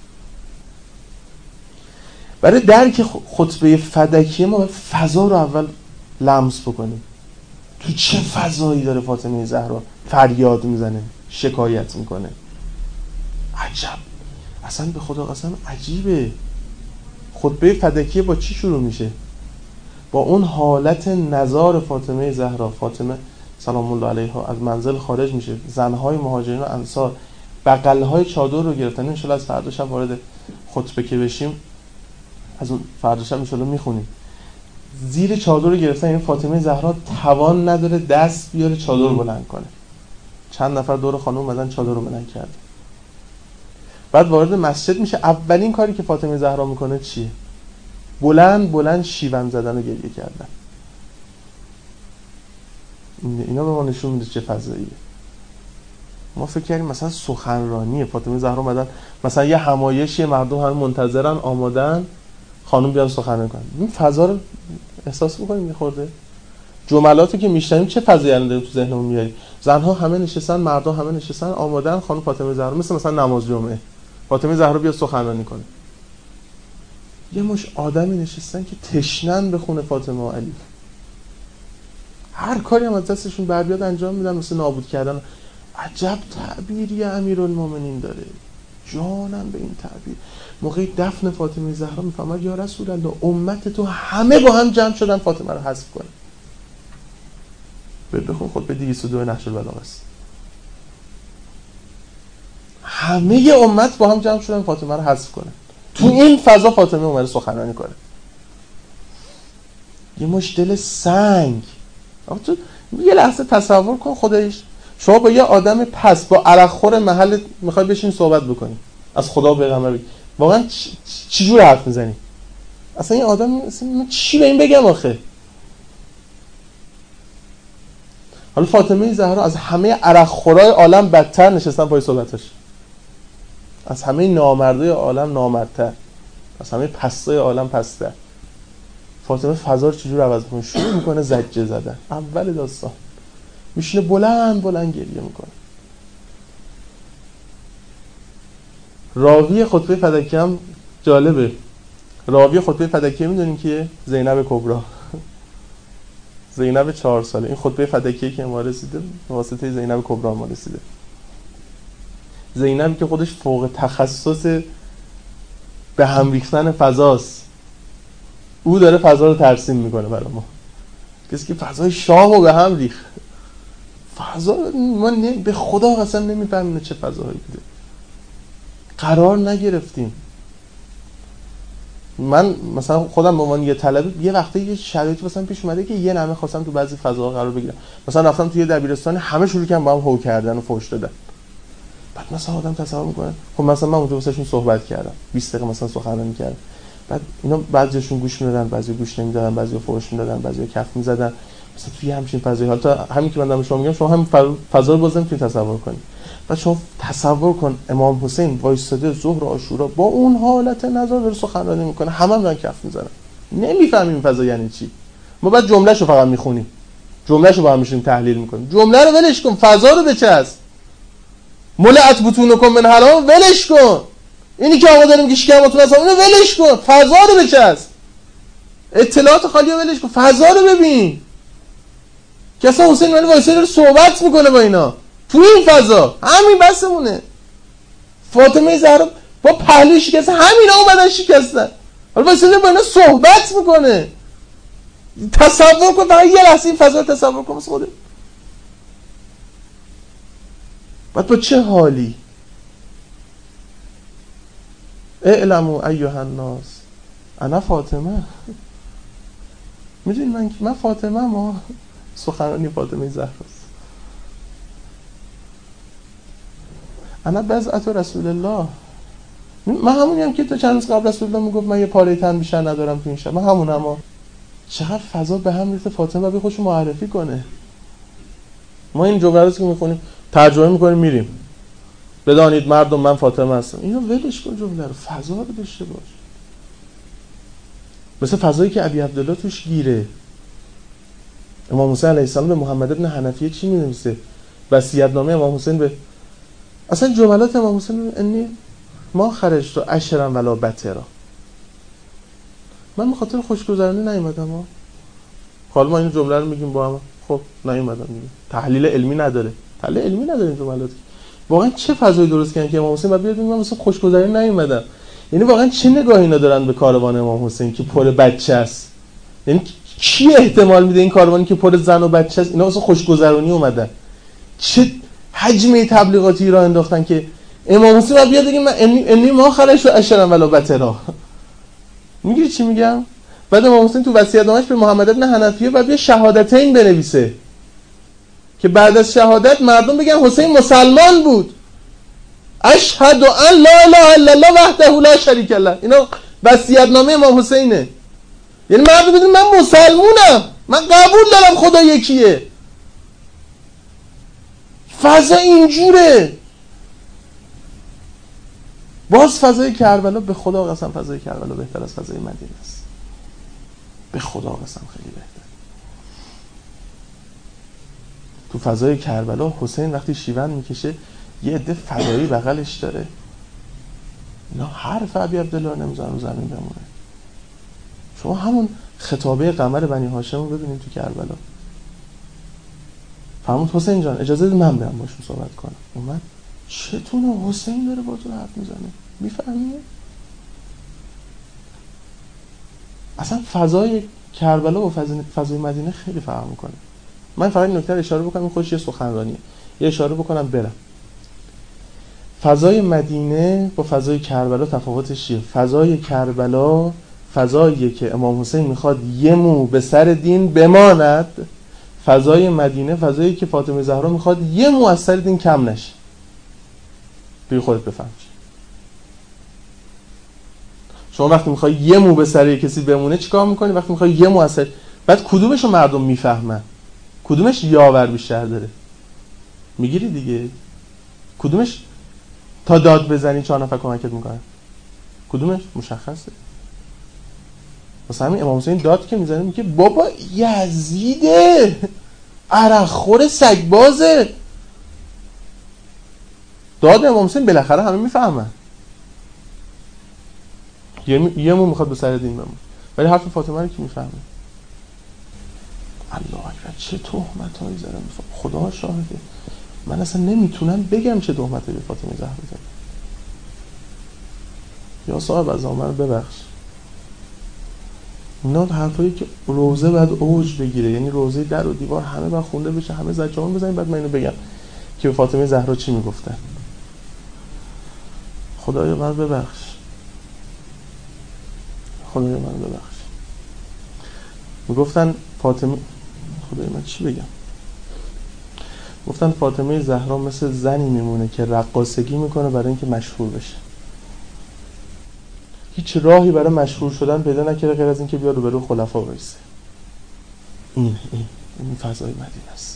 برای درک خطبه فدکیه ما باید فضا رو اول لمس بکنیم. تو چه فضایی داره فاطمه زهرا فریاد میزنه، شکایت میکنه؟ عجب، اصلا به خدا قسم عجیبه. خطبه فدکیه با چی شروع میشه؟ با اون حالت نزار فاطمه زهرا. فاطمه سلام الله علیها از منزل خارج میشه، زنهای مهاجرین و انصار بغلهای چادر رو گرفتن. ان شاء الله از فردا شب وارد خطبه که بشیم، از اون فردا شب ان شاء الله میخونیم. زیر چادر رو گرفتن، این فاطمه زهرا توان نداره دست بیاره چادر رو بلند کنه. چند نفر دور خانم اومدن چادر رو بلند کردن. بعد وارد مسجد میشه، اولین کاری که فاطمه زهرا میکنه چیه؟ بلند بلند شیون زدن و گریه کردن. اینا به ما نشون میده چه فضاییه. ما فکر کردیم مثلا سخنرانیه، فاطمه زهرا اومدن مثلا یه همایشی، مردم هم منتظرن آمادن خانم بیان سخنرانی کنن. این فضا رو احساس می‌کنیم می‌خورده. جملاتی که میشنویم چه فضایی الان داریم تو ذهنمون میاریم. زنها همه نشستن، مردم همه نشستن، آمادن خانم فاطمه زهرا مثل مثلا نماز جمعه فاطمه زهرا بیاد سخنرانی کنه. یه مش آدمی نشستن که تشنن به خون فاطمه و علی. هر کاری هم از دستشون بر بیاد انجام میدن، مثل نابود کردن. عجب تعبیری امیرالمومنین داره. جانم به این تعبیر. موقع دفن فاطمه زهرا میفهمد یا رسول الله امت تو همه با هم جمع شدن فاطمه رو حذف کنن. برید بخون خود به دویست و دو نهج البلاغه است. همه امت با هم جمع شدن فاطمه رو حذف کنن. تو این فضا فاطمه اومده سخنرانی کنه. یه مش دل سنگ. آخه تو یه لحظه تصور کن خداییش، شما با یه آدم پس با عرقخور محل میخوای بشین صحبت بکنی، از خدا پیغمبر بگی، واقعا چی جور حرف میزنی؟ اصلا این آدم اصلا چی به این بگم آخه؟ حالا فاطمه زهرا از همه عرقخورای عالم بدتر نشستن پای صحبتش، از همه نامردای عالم نامردتر، از همه پستای عالم پست‌تر. فاطمه فضا رو چجور عوض میکنه؟ شروع میکنه زجه زدن. اول داستان میشینه بلند بلند گریه میکنه. راوی خطبه فدکیه هم جالبه. راوی خطبه فدکیه میدونین کیه؟ زینب کبری. زینب چهار ساله. این خطبه فدکیه که ما رسیده به واسطه زینب کبری ما رسیده. زینب که خودش فوق تخصص به هم ریختن فضاست، او داره فضا رو ترسیم میکنه برای ما. کسی که فضای شام رو به هم ریخت. فضا ما نه به خدا قسم نمیفهمیم چه فضایی بوده. قرار نگرفتیم. من مثلا خودم به عنوان یه طالب یه وقته یه شرایطی مثلا پیش اومده که یه نمه خواستم تو بعضی فضاها قرار بگیرم. مثلا رفتم توی دبیرستان، همه شروع کردن با هم هو کردن و فحش دادن. بعد مثلا آدم تصور میکنه خب مثلا من اونجا واسهشون صحبت کردم، بیست دقیقه مثلا سخنرانی کردم. بعد اینا بعضیشون گوش میدادن، بعضی گوش نمیدادن، بعضی فحش میدادن، بعضی کف میزدن. مثلا توی همچین فضایی، حالا تا همین که من دارم شما میگم شما هم فضا رو بازم توی تصور کنید. بعد شما تصور کن امام حسین وایساده ظهر عاشورا با اون حالت نظر داره سخنرانی میکنه، همه هم دارن کف میزنن. نمیفهمیم این فضا یعنی چی. ما بعد جملهشو فقط میخونیم، جملهشو با هم میشیم تحلیل میکنیم. جمله رو ولش کن، فضا رو بچسب. ملأت بطونکم من حرام ولش کن. اینی که آقا داریم که شکماتون از همونه ولش کن، فضا رو بچسب. اطلاعات خالی رو ولش کن، فضا رو ببین. که اصلا حسین ولی وایسه داره صحبت میکنه با اینا تو این فضا، همین بسمونه. فاطمه زهرا با پهلوی شکسته، همینا اومدن شکستن، حالا وایسه داره با اینا صحبت میکنه. تصور کن، فقط یه لحظه این فضا رو تصور کن خودت. بعد با چه حالی؟ اعلموا ایها الناس انا فاطمه. میدونی من من فاطمه، ما سخنرانی فاطمه زهراست. انا بضعة رسول الله. من همونی هم که تا چند روز قبل رسول الله میگفت من یه پاره تن بیشتر ندارم تو این شب، من همونم. ها چقدر فضا به هم ریخته. فاطمه باید خودشو معرفی کنه. ما این جمله رو که میخونیم ترجمه میکنیم میریم، بدانید مردم من فاطمه هستم. اینو ولش کن، جمله رو فضا رو داشته باش. مثل فضایی که ابی عبدالله توش گیره. امام حسین علیه السلام به محمد ابن حنفیه چی می‌نویسه؟ وصیت‌نامه امام حسین به اصلا جملات امام حسین، انی ما خرجت و اشرا ولا بترا. من به خاطر خوشگذرانی نیومدم. ها حالا ما این جمله رو میگیم با هم، خب نیومدم دیگه. تحلیل علمی نداره، تحلیل علمی نداره این جملات. واقعا چه فضایی درست کردن که امام حسین بعد بیاد بگه من مثلا خوشگذرانی نیومدم. یعنی واقعا چه نگاهی اینا دارن به کاروان امام حسین که پر بچه است. یعنی کی احتمال میده این کاروانی که پر زن و بچه است اینا واسه خوشگذرانی اومدن؟ چه حجم تبلیغاتی را انداختن که امام حسین بعد بیاد بگه من انی ما خرجت و اشرا ولا بترا. میگی چی میگم؟ بعد امام حسین تو وصیت‌نامه‌اش به محمد ابن حنفیه بعد یه شهادتین بنویسه که بعد از شهادت مردم بگن حسین مسلمان بود. اشهد ان لا اله الا الله وحده لا شریک له. اینا وصیت‌نامه امام حسینه. یعنی مردم بدون من مسلمونم، من قبول دارم خدا یکیه. فضا اینجوره. باز فضای کربلا به خدا قسم فضای کربلا بهتر از فضای مدینه است. به خدا قسم خیلی بهتر. تو فضای کربلا حسین وقتی شیون میکشه یه عده فدایی بغلش داره، اینا حرف ابی عبدالله نمیذارن رو زمین بمونه. شما همون خطابه قمر بنی هاشم رو ببینید تو کربلا. فرمود حسین جان اجازه بده من برم باشون صحبت کنم. اومد چتونه حسین داره با تو حرف میزنه، میفهمی؟ اصلا فضای کربلا و فضای, فضای مدینه خیلی فرق میکنه. من فقط این نکته اشاره بکنم، این خودش یه سخنرانیه، یه اشاره بکنم برم. فضای مدینه با فضای کربلا تفاوتش چیه؟ فضای کربلا فضاییه که امام حسین میخواد یه مو به سر دین بماند. فضای مدینه فضایی که فاطمه زهرا میخواد یه مو از سر دین کم نشه. بگی خودت بفهم. شما وقتی میخوای یه مو به سر کسی بمونه چیکار میکنی؟ وقتی میخوای یه مو از سر، بعد کدومشو مردم میفهمن؟ کدومش یاور بیشتر داره؟ میگیری دیگه. کدومش تا داد بزنی چهار نفر کمکت میکنن؟ کدومش مشخصه. مثلا همین امام حسین داد که میزنه میگه بابا یزیده، عرق خور سگبازه. داد امام حسین بالاخره همه میفهمن. یه یه مو میخواد به سر دین بمونه، ولی حرف فاطمه رو کی میفهمه؟ الله اکبر چه تهمتایی زدن. خدا شاهده من اصلا نمیتونم بگم چه تهمتی به فاطمه زهرا زدن. یا صاحب از من ببخش. اینا حرفایی که روزه بعد اوج بگیره، یعنی روزه در و دیوار همه بعد خونده بشه، همه زجران بزنیم، بعد من اینو بگم که به فاطمه زهرا چی میگفتن. خدایا من ببخش، خدایا من ببخش. میگفتن فاطمه، خدایا من چی بگم، گفتن فاطمه زهرا مثل زنی میمونه که رقاصگی میکنه برای اینکه مشهور بشه. هیچ راهی برای مشهور شدن پیدا نکرده غیر از اینکه بیا روبرو خلفا وایسه. این این این فضای مدینه است.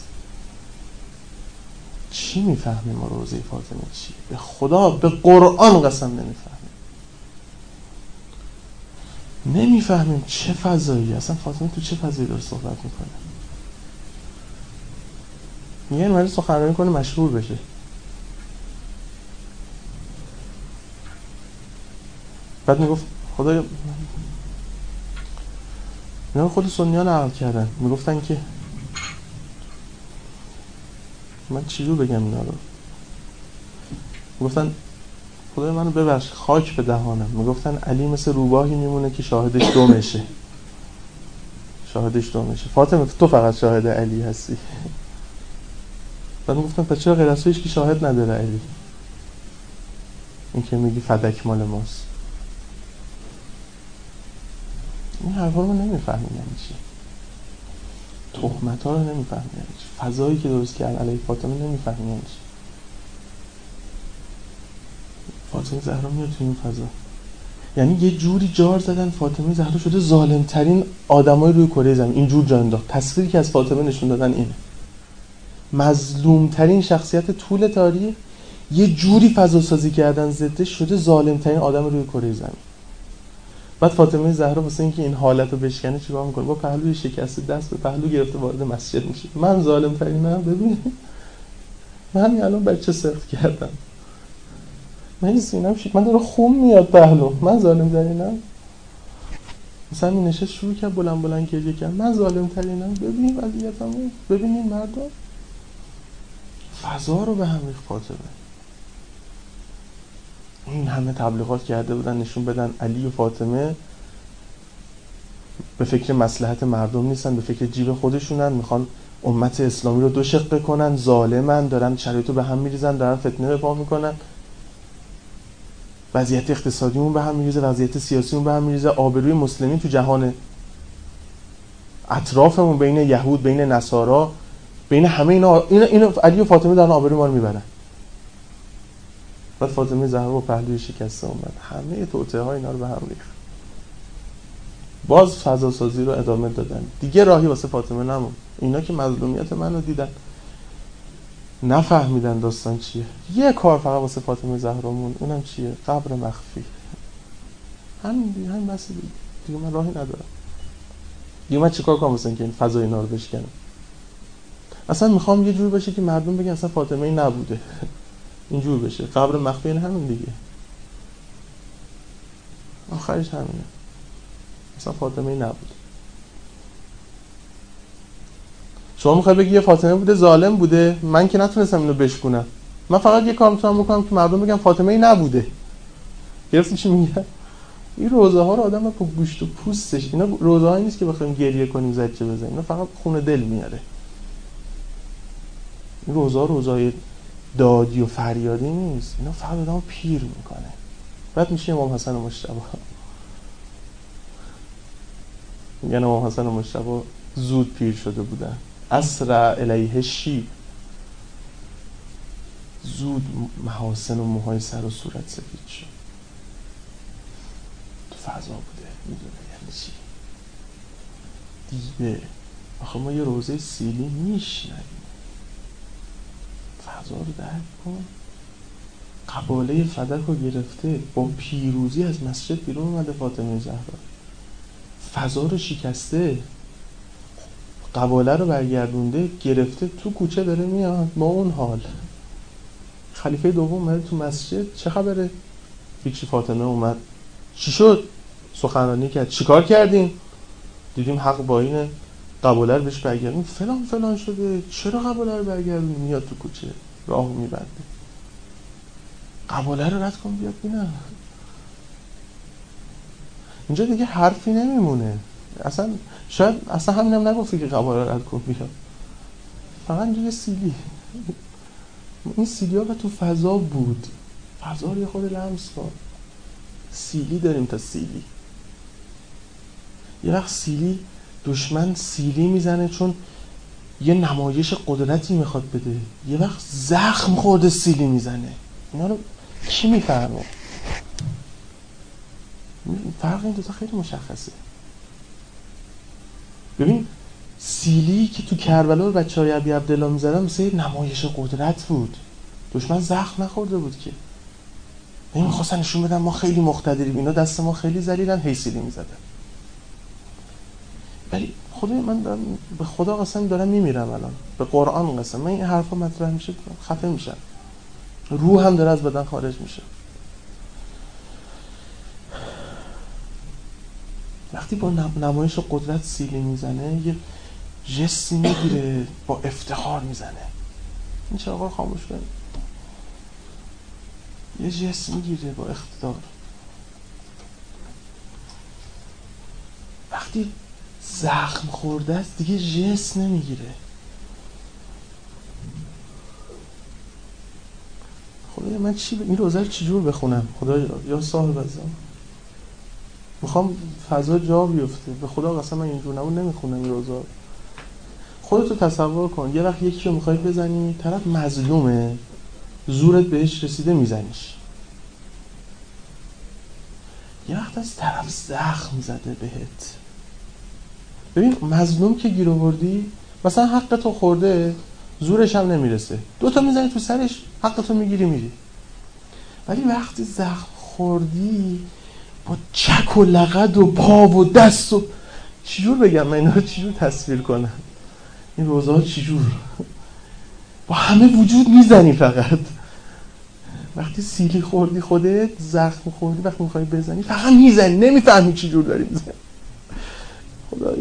چی میفهمیم ما روزه فاطمه چیه؟ به خدا به قرآن قسم نمیفهمیم. نمیفهمیم چه فضایی، اصلا فاطمه تو چه فضایی داره صحبت میکنه. میگه این مریض سخنرانی کنه مشهور بشه. بعد میگفت خدایا، اینا خود سنیان نقل کردن، میگفتن که من چجور بگم اینا رو، میگفتن خدای منو ببخش خاک به دهانم، میگفتن علی مثل روباهی میمونه که شاهدش دمشه، شاهدش دمشه. فاطمه تو فقط شاهد علی هستی. بعد میگفتن پس چرا غیر از تو هیچ کی شاهد نداره علی؟ این که میگی فدک مال ماست. این حرفا رو نمیفهمیم یعنی چی، تهمت ها رو نمیفهمیم یعنی چی، فضایی که درست کرد علیه فاطمه نمیفهمیم یعنی چی. فاطمه زهرا میاد تو این فضا، یعنی یه جوری جار زدن فاطمه زهرا شده ظالم ترین آدمای روی کره زمین. اینجور جا انداخت. تصویری که از فاطمه نشون دادن اینه، مظلوم ترین شخصیت طول تاریخ، یه جوری فضا سازی کردن ضدش شده ظالم ترین آدم روی کره زمین. بعد فاطمه زهرا واسه اینکه این حالت رو بشکنه چیکار میکنه؟ با پهلوی شکسته دست به پهلو گرفته وارد مسجد میشه. من ظالم ترینم، ببین من الان بچه سخت کردم، من سینم شید، من داره خون میاد پهلو، من ظالم ترینم. مثلا می نشست شروع کرد بلند بلند گریه کرد، من ظالم ترینم، ببین وضعیتمو، ببین این مردم. فضا رو به هم ریخت فاطمه. این همه تبلیغات کرده بودن نشون بدن علی و فاطمه به فکر مصلحت مردم نیستن، به فکر جیب خودشونن، میخوان امت اسلامی رو دو شقه کنن، ظالمن، دارن شرایطو به هم میریزن، دارن فتنه برپا میکنن، وضعیت اقتصادیمون به هم میریزه، وضعیت سیاسیمون به هم میریزه، آبروی مسلمین تو جهان اطرافمون، بین یهود، بین نصارا، بین همه اینا، اینا, اینا علی و فاطمه دارن آبروی ما رو میبرن. بعد فاطمه زهرا با پهلوی شکسته اومد، همه توطئه ها اینا رو به هم ریخت. باز فضا سازی رو ادامه دادن، دیگه راهی واسه فاطمه نمون. اینا که مظلومیت منو دیدن نفهمیدن داستان چیه. یه کار فقط واسه فاطمه زهرا مون، اونم چیه؟ قبر مخفی. همین دیگه، همین بس دیگه. دیگه من راهی ندارم. دیگه من چیکار کنم واسه اینکه این فضا اینا رو بشکنم؟ اصلا میخوام یه جور باشه که مردم بگن اصلا فاطمه ای نبوده. اینجور بشه قبر مخفی، این همین دیگه. آخرش همینه، اصلا فاطمه ای نبود. شما میخوای بگی یه فاطمه بوده ظالم بوده، من که نتونستم اینو بشکنم، من فقط یه کار میتونم بکنم که مردم بگن فاطمه ای نبوده. گرفتی چی میگم؟ این روزه ها رو آدم با گوشت و پوستش، اینا روزه هایی نیست که بخوایم گریه کنیم زجه بزنیم، اینا فقط خون دل میاره. این روزه ها روزه های دادی و فریادی نیست، اینا فقط آدمو پیر میکنه. بعد میشه امام حسن مجتبی. میگن امام حسن مجتبی زود پیر شده بودن، اسرع الیه شیب، زود محاسن و موهای سر و صورت سفید شد. تو فضا بوده، میدونه یعنی چی دیگه. آخه ما یه روزه سیلی میشنیم، فضا رو درک کن. قباله فدک رو گرفته، با پیروزی از مسجد بیرون اومده فاطمه زهرا، فضا رو شکسته، قباله رو برگردونده، گرفته تو کوچه داره میاد با اون حال. خلیفه دوم اومده تو مسجد، چه خبره؟ هیچی. فاطمه اومد، چی شد؟ سخنرانی کرد، چیکار کردین؟ دیدیم حق با اینه، قباله رو بهش برگردون، فلان فلان شده، چرا قباله رو برگردون؟ میاد تو کوچه راه میبنده، قباله رو رد کن بیاد بینم. اینجا دیگه حرفی نمیمونه اصلا. شاید اصلا همینم نگفتی که قباله رو رد کن بیاد، فقط اینجا یه سیلی. این سیلی ها تو فضا بود، فضا رو یه خود لمس کن. سیلی داریم تا سیلی. یه وقت سیلی، دشمن سیلی میزنه چون یه نمایش قدرتی میخواد بده، یه وقت زخم خورده سیلی میزنه. اینا رو کی میفهمه؟ فرق این دوتا خیلی مشخصه. ببین سیلی که تو کربلا به بچه‌های ابی عبدالله میزدن مثل نمایش قدرت بود، دشمن زخم نخورده بود که. این میخواستن نشون بدن ما خیلی مقتدریم، اینا دست ما خیلی ذلیلن، هی سیلی میزدن. ولی خدای من دارم به خدا قسم دارم میمیرم الان، به قرآن قسم من این حرفا مطرح میشه خفه میشم، روح هم داره از بدن خارج میشه. وقتی با نمایش قدرت سیلی میزنه یه جستی میگیره با افتخار میزنه. این چراغا خاموش کنید. یه جست میگیره با اقتدار. وقتی زخم خورده است دیگه جست نمیگیره. خدایا من چی ب... این روزه رو چجور بخونم خدایا؟ یا صاحب ازم میخوام فضا جا بیفته، به خدا قسم من اینجور نمون نمیخونم این روزا. خودتو تصور کن یه وقت یکی رو میخوای بزنی، طرف مظلومه، زورت بهش رسیده میزنیش. یه وقت از طرف زخم زده بهت، ببین مظلوم که گیر آوردی مثلا حق تو خورده، زورش هم نمیرسه، دوتا میزنی تو سرش، حق تو میگیری میری. ولی وقتی زخم خوردی با چک و لغد و پا و دست و چجور بگم من اینا رو چجور تصویر کنم، این روزها چجور با همه وجود میزنی. فقط وقتی سیلی خوردی خودت، زخم خوردی، وقتی میخوای بزنی فقط میزنی، نمیفهمی چجور داری میزنی. خدایا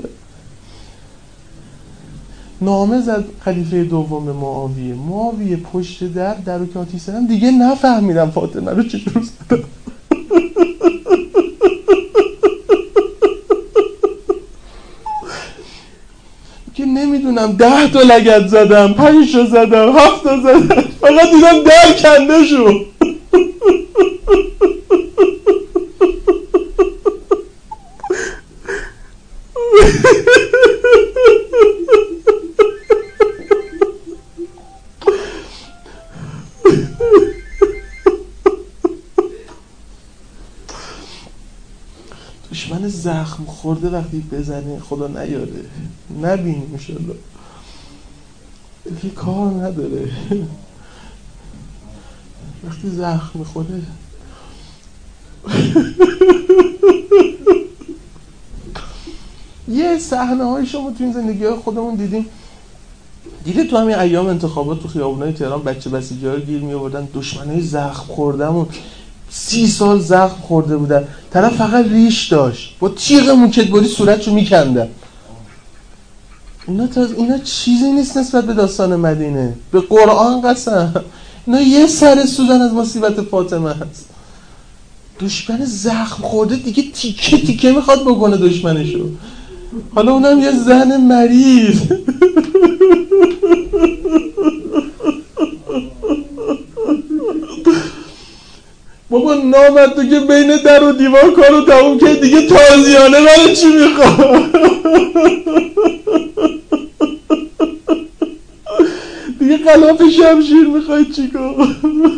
نامه زد خلیفه دوم معاویه، معاویه پشت در درو که آتیش زدن دیگه نفهمیدم فاطمه رو چجور زدم. که نمیدونم ده تا لگد زدم، پنج تا زدم، هفت تا زدم، فقط دیدم در کنده شو. دشمن زخم خورده وقتی بزنه خدا نیاره، نبینیم انشالله، دیگه کار نداره. وقتی زخم خورده یه صحنه های شما تو این زندگی های خودمون دیدیم، دیده تو همین ایام انتخابات تو خیابونای تهران بچه بسیجی ها گیر می آوردن، دشمنای زخم خوردهمون سی سال زخم خورده بودن، طرف فقط ریش داشت با تیغ موکتبری صورتشو میکندن. اینا تا اینا چیزی نیست نسبت به داستان مدینه، به قرآن قسم اینا یه سر سوزن از مصیبت فاطمه هست. دشمن زخم خورده دیگه تیکه تیکه میخواد بکنه دشمنشو، حالا اونم یه زن مریض. بابا نامد تو که بین در و دیوار کارو تموم که دیگه تازیانه برای چی میخواد؟ دیگه غلاف شمشیر میخوای چی کن؟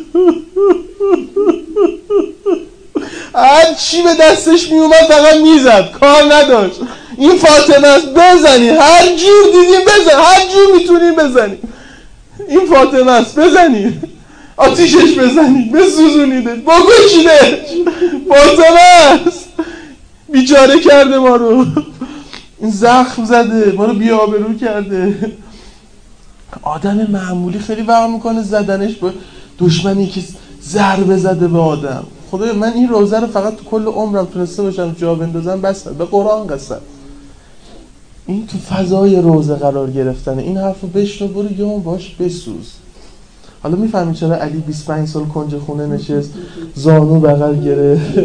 هر چی به دستش میومد فقط میزد، کار نداشت. این فاطمه است، بزنی هر جور دیدیم بزن، هر جور میتونیم بزنی. این فاطمه است، بزنی آتیشش بزنید، بسوزونیدش، بکشیدش. فاطمه است، بیچاره کرده ما رو، این زخم زده ما رو بی‌آبرو کرده. آدم معمولی خیلی وقت میکنه زدنش به دشمنی که ضربه زده به آدم. خدایا من این روزه رو فقط تو کل عمرم تونسته باشم جا بندازم بس، به قرآن قسم. این تو فضای روزه قرار گرفتنه. این حرفو بشنو برو یه اون باش بسوز. حالا میفهمی چرا علی بیست و پنج سال کنج خونه نشست، زانو بغل گرفت.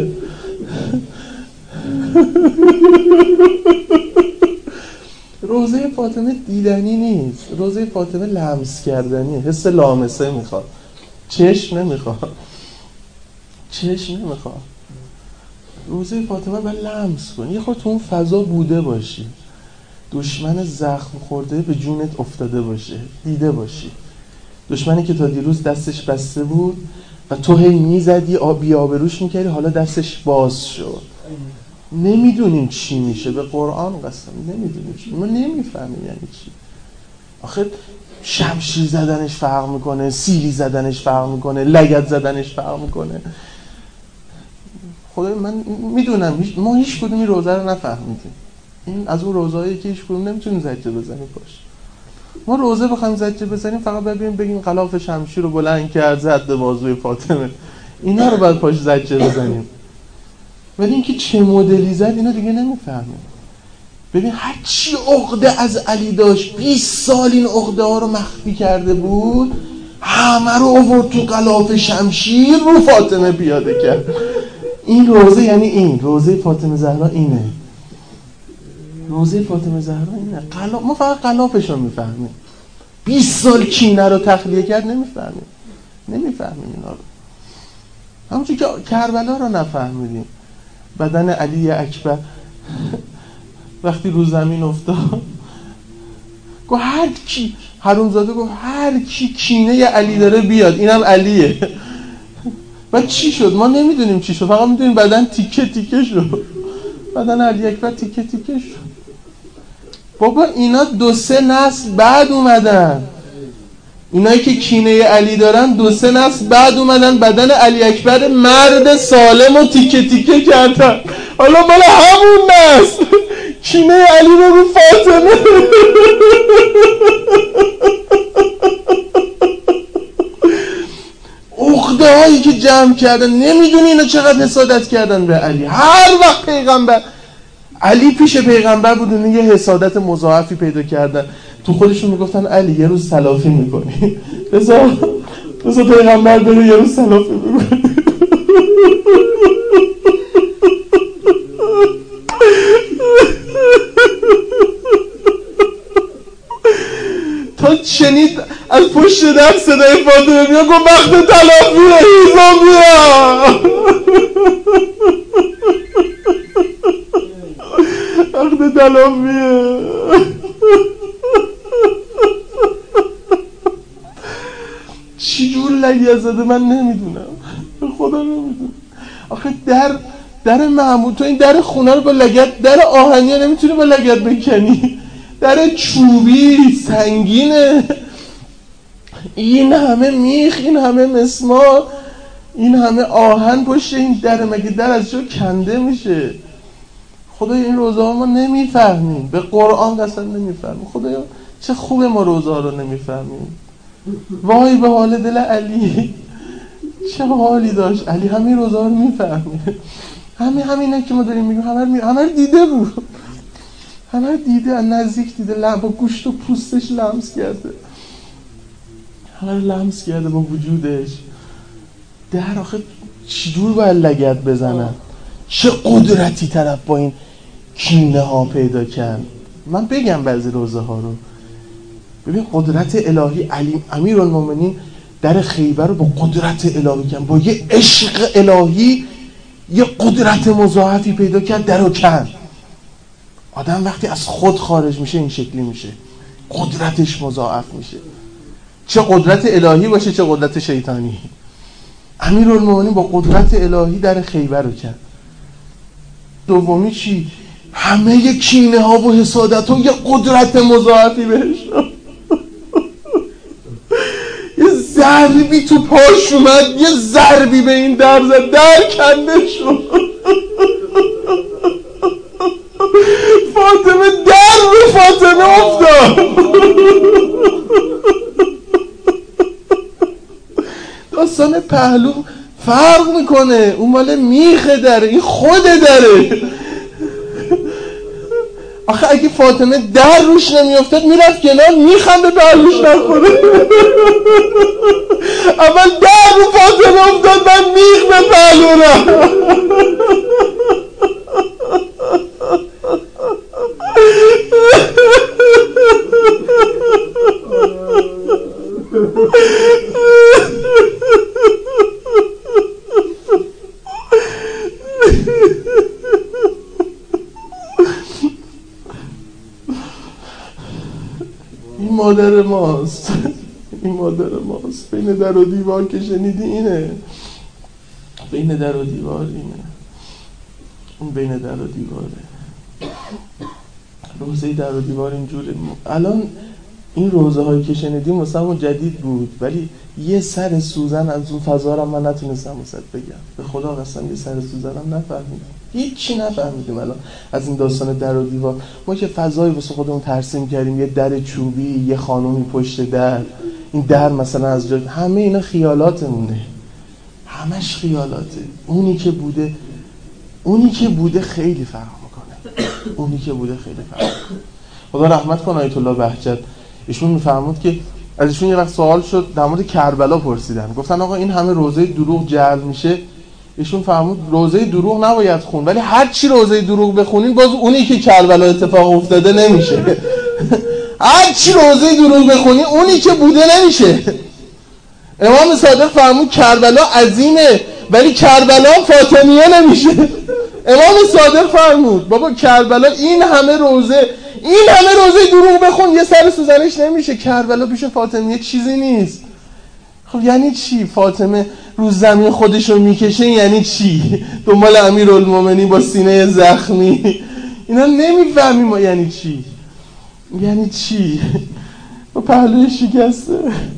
روزه فاطمه دیدنی نیست، روزه فاطمه لمس کردنیه، حس لامسه میخواد، چشم نمیخواد، چشم نمیخواد. روزه فاطمه باید لمس کن، یه خود تو اون فضا بوده باشی، دشمن زخم خورده به جونت افتاده باشه، دیده باشی. دشمنی که تا دیروز دستش بسته بود و تو هی میزدی آبی آبروش میکردی، حالا دستش باز شد. نمیدونیم چی میشه، به قرآن قسم نمیدونیم چی، ما نمیفهمیم یعنی چی. آخه شمشیر زدنش فرق میکنه، سیلی زدنش فرق میکنه، لگد زدنش فرق میکنه. خدای من میدونم ما هیچ کدومی روزه رو نفهمیدیم، این از اون روزهایی که هیچ کدوم نمیتونیم زجه بزنیم باش. ما روزه بخوایم زجه بزنیم فقط ببینیم بگیم غلاف شمشیر رو بلند کرد زد به بازوی فاطمه، اینا رو باید پاش زجه بزنیم. ولی اینکه چه مدلی زد اینا دیگه نمیفهمیم. ببین هر چی عقده از علی داشت بیست سال این عقده ها رو مخفی کرده بود، همه رو آورد تو غلاف شمشیر رو فاطمه پیاده کرد. این روزه یعنی این روزه فاطمه زهرا اینه. روزه فاطمه زهرا اینه. غلاف ما فقط غلافش رو میفهمیم. بیست سال کینه رو تخلیه کرد نمیفهمیم. نمیفهمیم اینا رو. همونجور که کربلا رو نفهمیدیم. بدن علی اکبر وقتی رو زمین افتاد گفت هر کی، حرومزاده گفت هر کی کینه علی داره بیاد، اینم علیه. و چی شد؟ ما نمیدونیم چی شد، فقط میدونیم بدن تیکه تیکه شد. بدن علی اکبر تیکه تیکه شد. بابا اینا دو سه نسل بعد اومدن، اینایی که کینه علی دارن دو سه نسل بعد اومدن بدن علی اکبر مرد سالم و تیکه تیکه کردن. حالا مال همون نسل کینه علی رو رو فاطمه. عقده هایی که جمع کردن، نمیدونی اینا چقدر حسادت کردن به علی. هر وقت پیغمبر علی پیش پیغمبر بود اون یه حسادت مضاعفی پیدا کردن، تو خودشون میگفتن علی یه روز تلافی میکنی، بذار بذار پیغمبر بره یه روز تلافی میکنی. تا شنید از پشت در صدای فاطمه میاد گفت وقت تلافیه، ایزا بیا وقت تلافیه. چی جور لگیه زده من نمیدونم، به خدا نمیدونم. آخه در در محمود، تو این در خونه رو با لگد، در آهنی نمیتونی با لگد بکنی، در چوبی سنگینه، این همه میخ، این همه مسمار، این همه آهن پشت این در، مگه در از جا کنده میشه؟ خدایا این روزه ها ما نمیفهمیم، به قرآن قسم نمیفهمیم. خدایا چه خوبه ما روزه ها رو نمیفهمیم. وای به حال دل علی، چه حالی داشت علی. همین روزه ها رو میفهمیم، همین همینه که ما داریم میگیم، همه می... همه دیده بود، همه دیده، نزدیک دیده، لم... با گوشت و پوستش لمس کرده، همه رو لمس کرده با وجودش. در آخه چجور باید لگد بزنن؟ چه قدرتی طرف با این کینه ها پیدا کرد. من بگم بعضی روزه ها رو ببین، قدرت الهی. علی امیرالمومنین در خیبر رو با قدرت الهی کن، با یه عشق الهی یه قدرت مضاعفی پیدا کرد، در رو کن. آدم وقتی از خود خارج میشه این شکلی میشه، قدرتش مضاعف میشه، چه قدرت الهی باشه چه قدرت شیطانی. امیرالمومنین با قدرت الهی در خیبر رو کرد. دومی چی؟ همه کینه ها و حسادت ها یه قدرت مضاعفی بهش داد. یه ضربی تو پاش اومد، یه ضربی به این در زد، در کنده شد. فاطمه در رو فاطمه افتاد. داستان پهلو فرق میکنه، اون مال میخه داره، این خود داره. آخه اگه فاطمه در روش نمیافتاد میرفت کنار، میخنده پهلوش نخوره. اول در رو فاطمه افتاد، من میخ به پهلو رفت. این مادر ماست، این مادر ماست. بین در و دیوار که شنیدی اینه، بین در و دیوار اینه، اون بین در و دیواره. روزه در و دیوار اینجوره. الان این روزه هایی که شنیدیم واسه همون جدید بود، ولی یه سر سوزن از اون فضا رو من نتونستم واسه بگم. به خدا قسم یه سر سوزنم نفهمیدم، هیچی نفهمیدیم. الان از این داستان در و دیوار ما که فضایی واسه خودمون ترسیم کردیم، یه در چوبی، یه خانومی پشت در، این در مثلا از جا، همه اینا خیالاتمونه، همش خیالاته. اونی که بوده اونی که بوده خیلی فرق میکنه. اونی که بوده خیلی فرق میکنه. خدا رحمت کنه آیت الله بهجت، ایشون میفرمود که از ایشون یه وقت سوال شد در مورد کربلا پرسیدن، گفتن آقا این همه روزه دروغ جعل میشه. ایشون فرمود روزه دروغ نباید خون، ولی هر چی روزه دروغ بخونین باز اونی که کربلا اتفاق افتاده نمیشه. هر چی روزه دروغ بخونین اونی که بوده نمیشه. امام صادق فرمود کربلا عظیمه ولی کربلا فاطمیه نمیشه. امام صادق فرمود بابا کربلا این همه روزه این همه روزه دروغ بخون یه سر سوزنش نمیشه. کربلا پیش فاطمیه چیزی نیست. خب یعنی چی؟ فاطمه رو زمین خودشو میکشه یعنی چی؟ دنبال امیرالمومنین با سینه زخمی، اینا نمیفهمیم ما یعنی چی؟ یعنی چی؟ با پهلوی شکسته.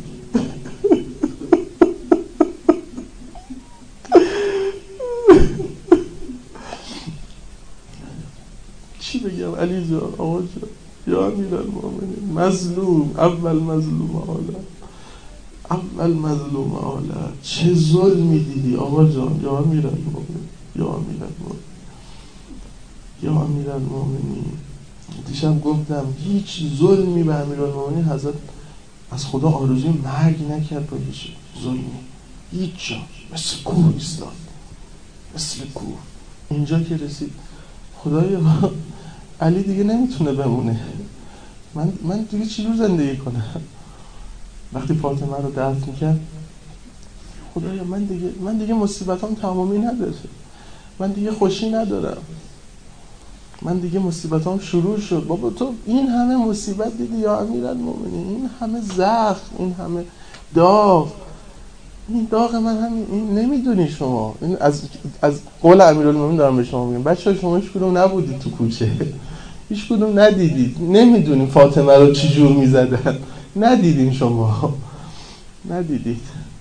چی بگم علی جان، آقا جان، یا امیرالمومنین، مظلوم، اول مظلوم آلا اول مظلوم آلا، چه ظلمی دیدی آقا جان، یا امیرالمومنین، یا امیرالمومنین، یا امیرالمومنین. دیشب گفتم هیچ ظلمی به امیرالمومنین حضرت از خدا آرزوی مرگ نکرد با هیچ ظلمی، هیچ جا مثل کوه ایستاد، مثل کوه. اینجا که رسید خدایا علی دیگه نمیتونه بمونه، من من دیگه چجور زندگی کنم؟ وقتی فاطمه رو دفن میکرد خدایا من دیگه من دیگه مصیبتام تمامی نداره، من دیگه خوشی ندارم، من دیگه مصیبتام شروع شد. بابا تو این همه مصیبت دیدی یا امیرالمومنین، این همه زخم، این همه داغ، این داغ من همین، این نمیدونی شما. این از از قول امیرالمومنین دارم به شما میگم، بچه‌ها شما هیچ کدوم نبودید تو کوچه، هیچ کدوم ندیدید، نمیدونیم فاطمه رو چی جور میزدن، ندیدین شما، ندیدید.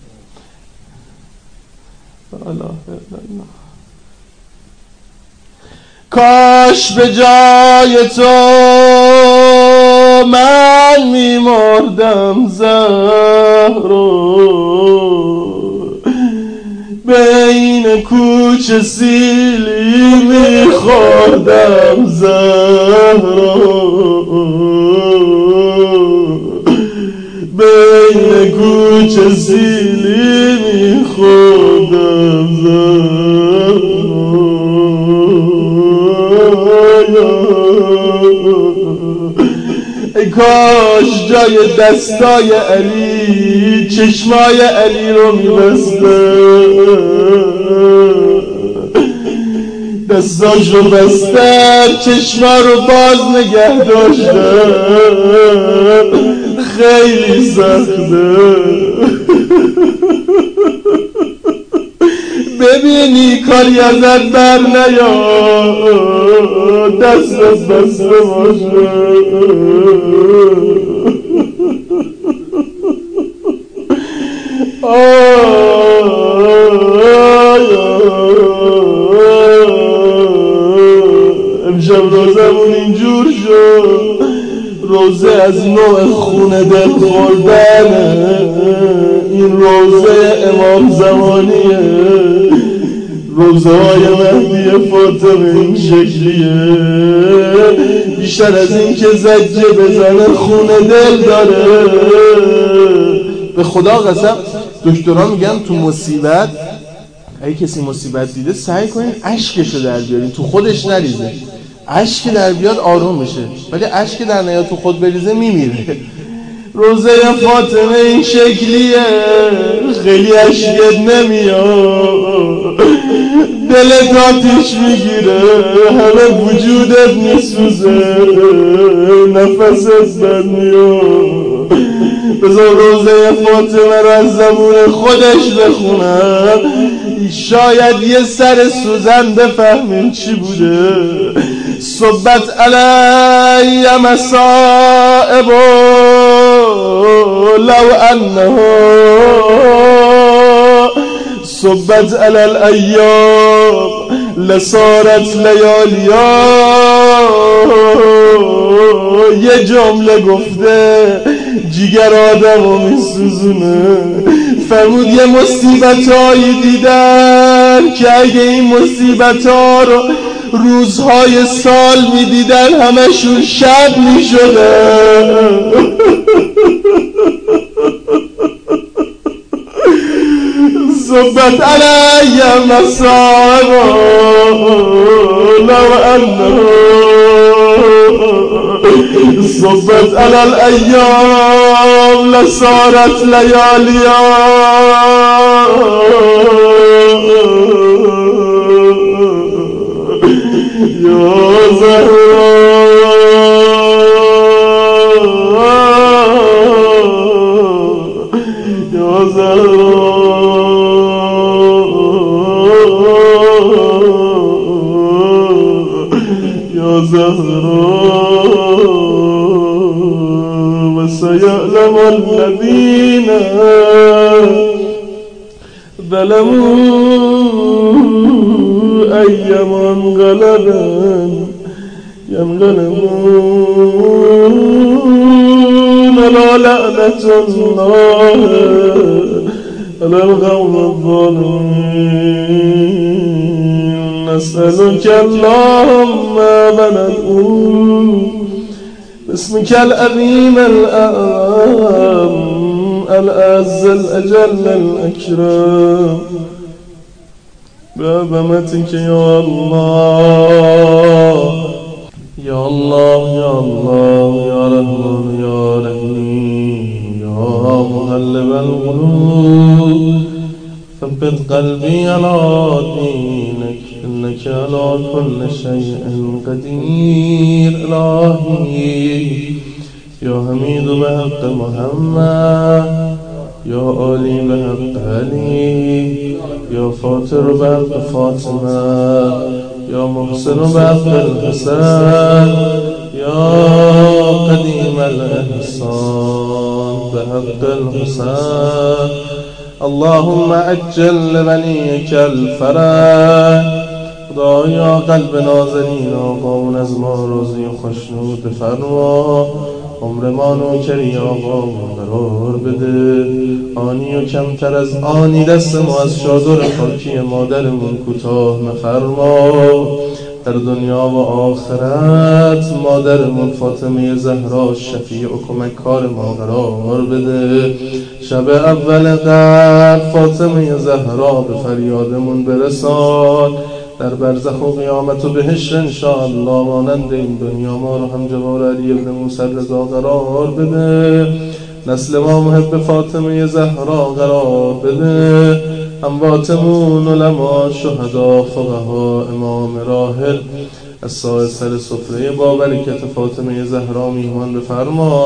الله الله. کاش به جای تو من میمردم زهرا، بین کوچه سیلی میخوردم زهرا، بین کوچه سیلی میخوردم زهرا. ای کاش جای دستای علی چشمای علی رو میبسته، دستاش رو بستم چشما رو باز نگه داشتم، خیلی سخته. ببینی کاری ازت بر نیاد، دست از بسته باشه. امشب روزمون اینجور شد، روزه از نوع خونه دل خوردنه، این روزه امام زمانیه، روزه های مهدی فاطمه این شکلیه، بیشتر از این که زجه بزنه خونه دل داره. به خدا قسم دکترها میگن تو مصیبت اگه کسی مصیبت دیده سعی کنین اشکشو در بیارین، تو خودش نریزه، اشک در بیاد آروم میشه، ولی اشک در نیاد تو خود بریزه میمیره. روزه فاطمه این شکلیه، خیلی اشکت نمیاد، دلت آتیش میگیره، همه وجودت میسوزه، نفست بد میاد. بذار روزه فاطمه رو از زبون خودش بخونم، شاید یه سر سوزن بفهمیم چی بوده. صبت علی مصائب لو انه صبت على الایام لصارت لیالیا. یه جمله گفته جیگر آدمو میسوزونه. فرمود یه مصیبتایی دیدن که اگه این مصیبت‌ها رو روزهای سال میدیدن همشون شب میشده. صبت علی مصائب لو انه صبت على الأيام لصارت لياليا. يا زهراء يا زهراء يا زهراء. وسيعلم الذين ظلموا أي منقلب ينقلبون. لا لعنة الله على القوم الظالمين. نسألك اللهم بندعو باسمك العظيم الأعظم الأعز الأجل الأكرم بعظمتك يا الله يا الله يا الله يا رحمن يا رحيم يا مقلب القلوب ثبت قلبي على دينك إنك على كل شيء قدير. إلهي يا حميد بحق محمد يا آلي بحق علي يا فاطر بحق فاطمة يا محسن بحق الحسن يا قديم الإحسان بحق الحسن. اللهم عجل لوليك الفرج. خدایا قلب نازنین آقامون از ما راضی و خوشنود بفرما. عمر ما نوکری آقامون قرار بده. آنی و کمتر از آنی دست ما از چادر خاکی مادرمون کوتاه مفرما. در دنیا و آخرت مادرمون فاطمه زهرا شفیع و کمککار ما قرار بده. شب اول قدر فاطمه زهرا به فریادمون برسان. در برزخ و قیامت و بهشت انشاءالله مانند این دنیا ما رو هم جوار علی ابن موسی رضا قرار بده. نسل ما محب فاطمه زهرا قرار بده. امواتمون علما شهدا فقها امام راحل از سر سفره با برکت فاطمه زهرا میهمان بفرما.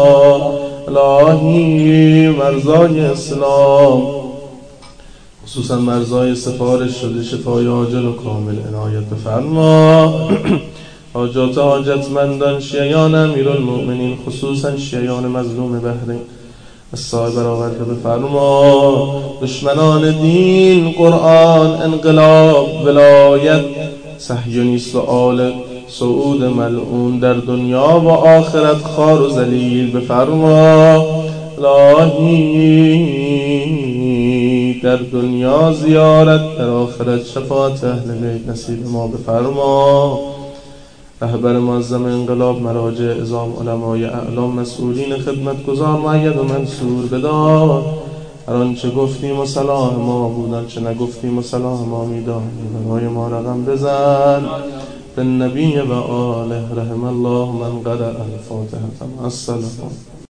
الهی مرزای اسلام خصوصا مرزای سفارش شده شفای عاجل و کامل عنایت بفرما. حاجات حاجتمندان شیعیان امیرالمؤمنین خصوصا شیعیان مظلوم بحرین از سایه برآورده بفرما. دشمنان دین، قرآن، انقلاب، ولایت، صهیونیست و آل سعود ملعون در دنیا و آخرت خوار و ذلیل بفرما. الهی در دنیا زیارت، در آخرت شفاعت اهل بیت نصیب ما بفرما. رهبر معظم انقلاب، مراجع عظام، علمای اعلام، مسئولین خدمتگزار مؤید و منصور بدار. هر آنچه گفتیم و صلاح ما بود، آنچه نگفتیم و صلاح ما می‌دانیم برای ما رقم بزن. بالنبی و آله رحم الله من قرأ الفاتحة مع السلام.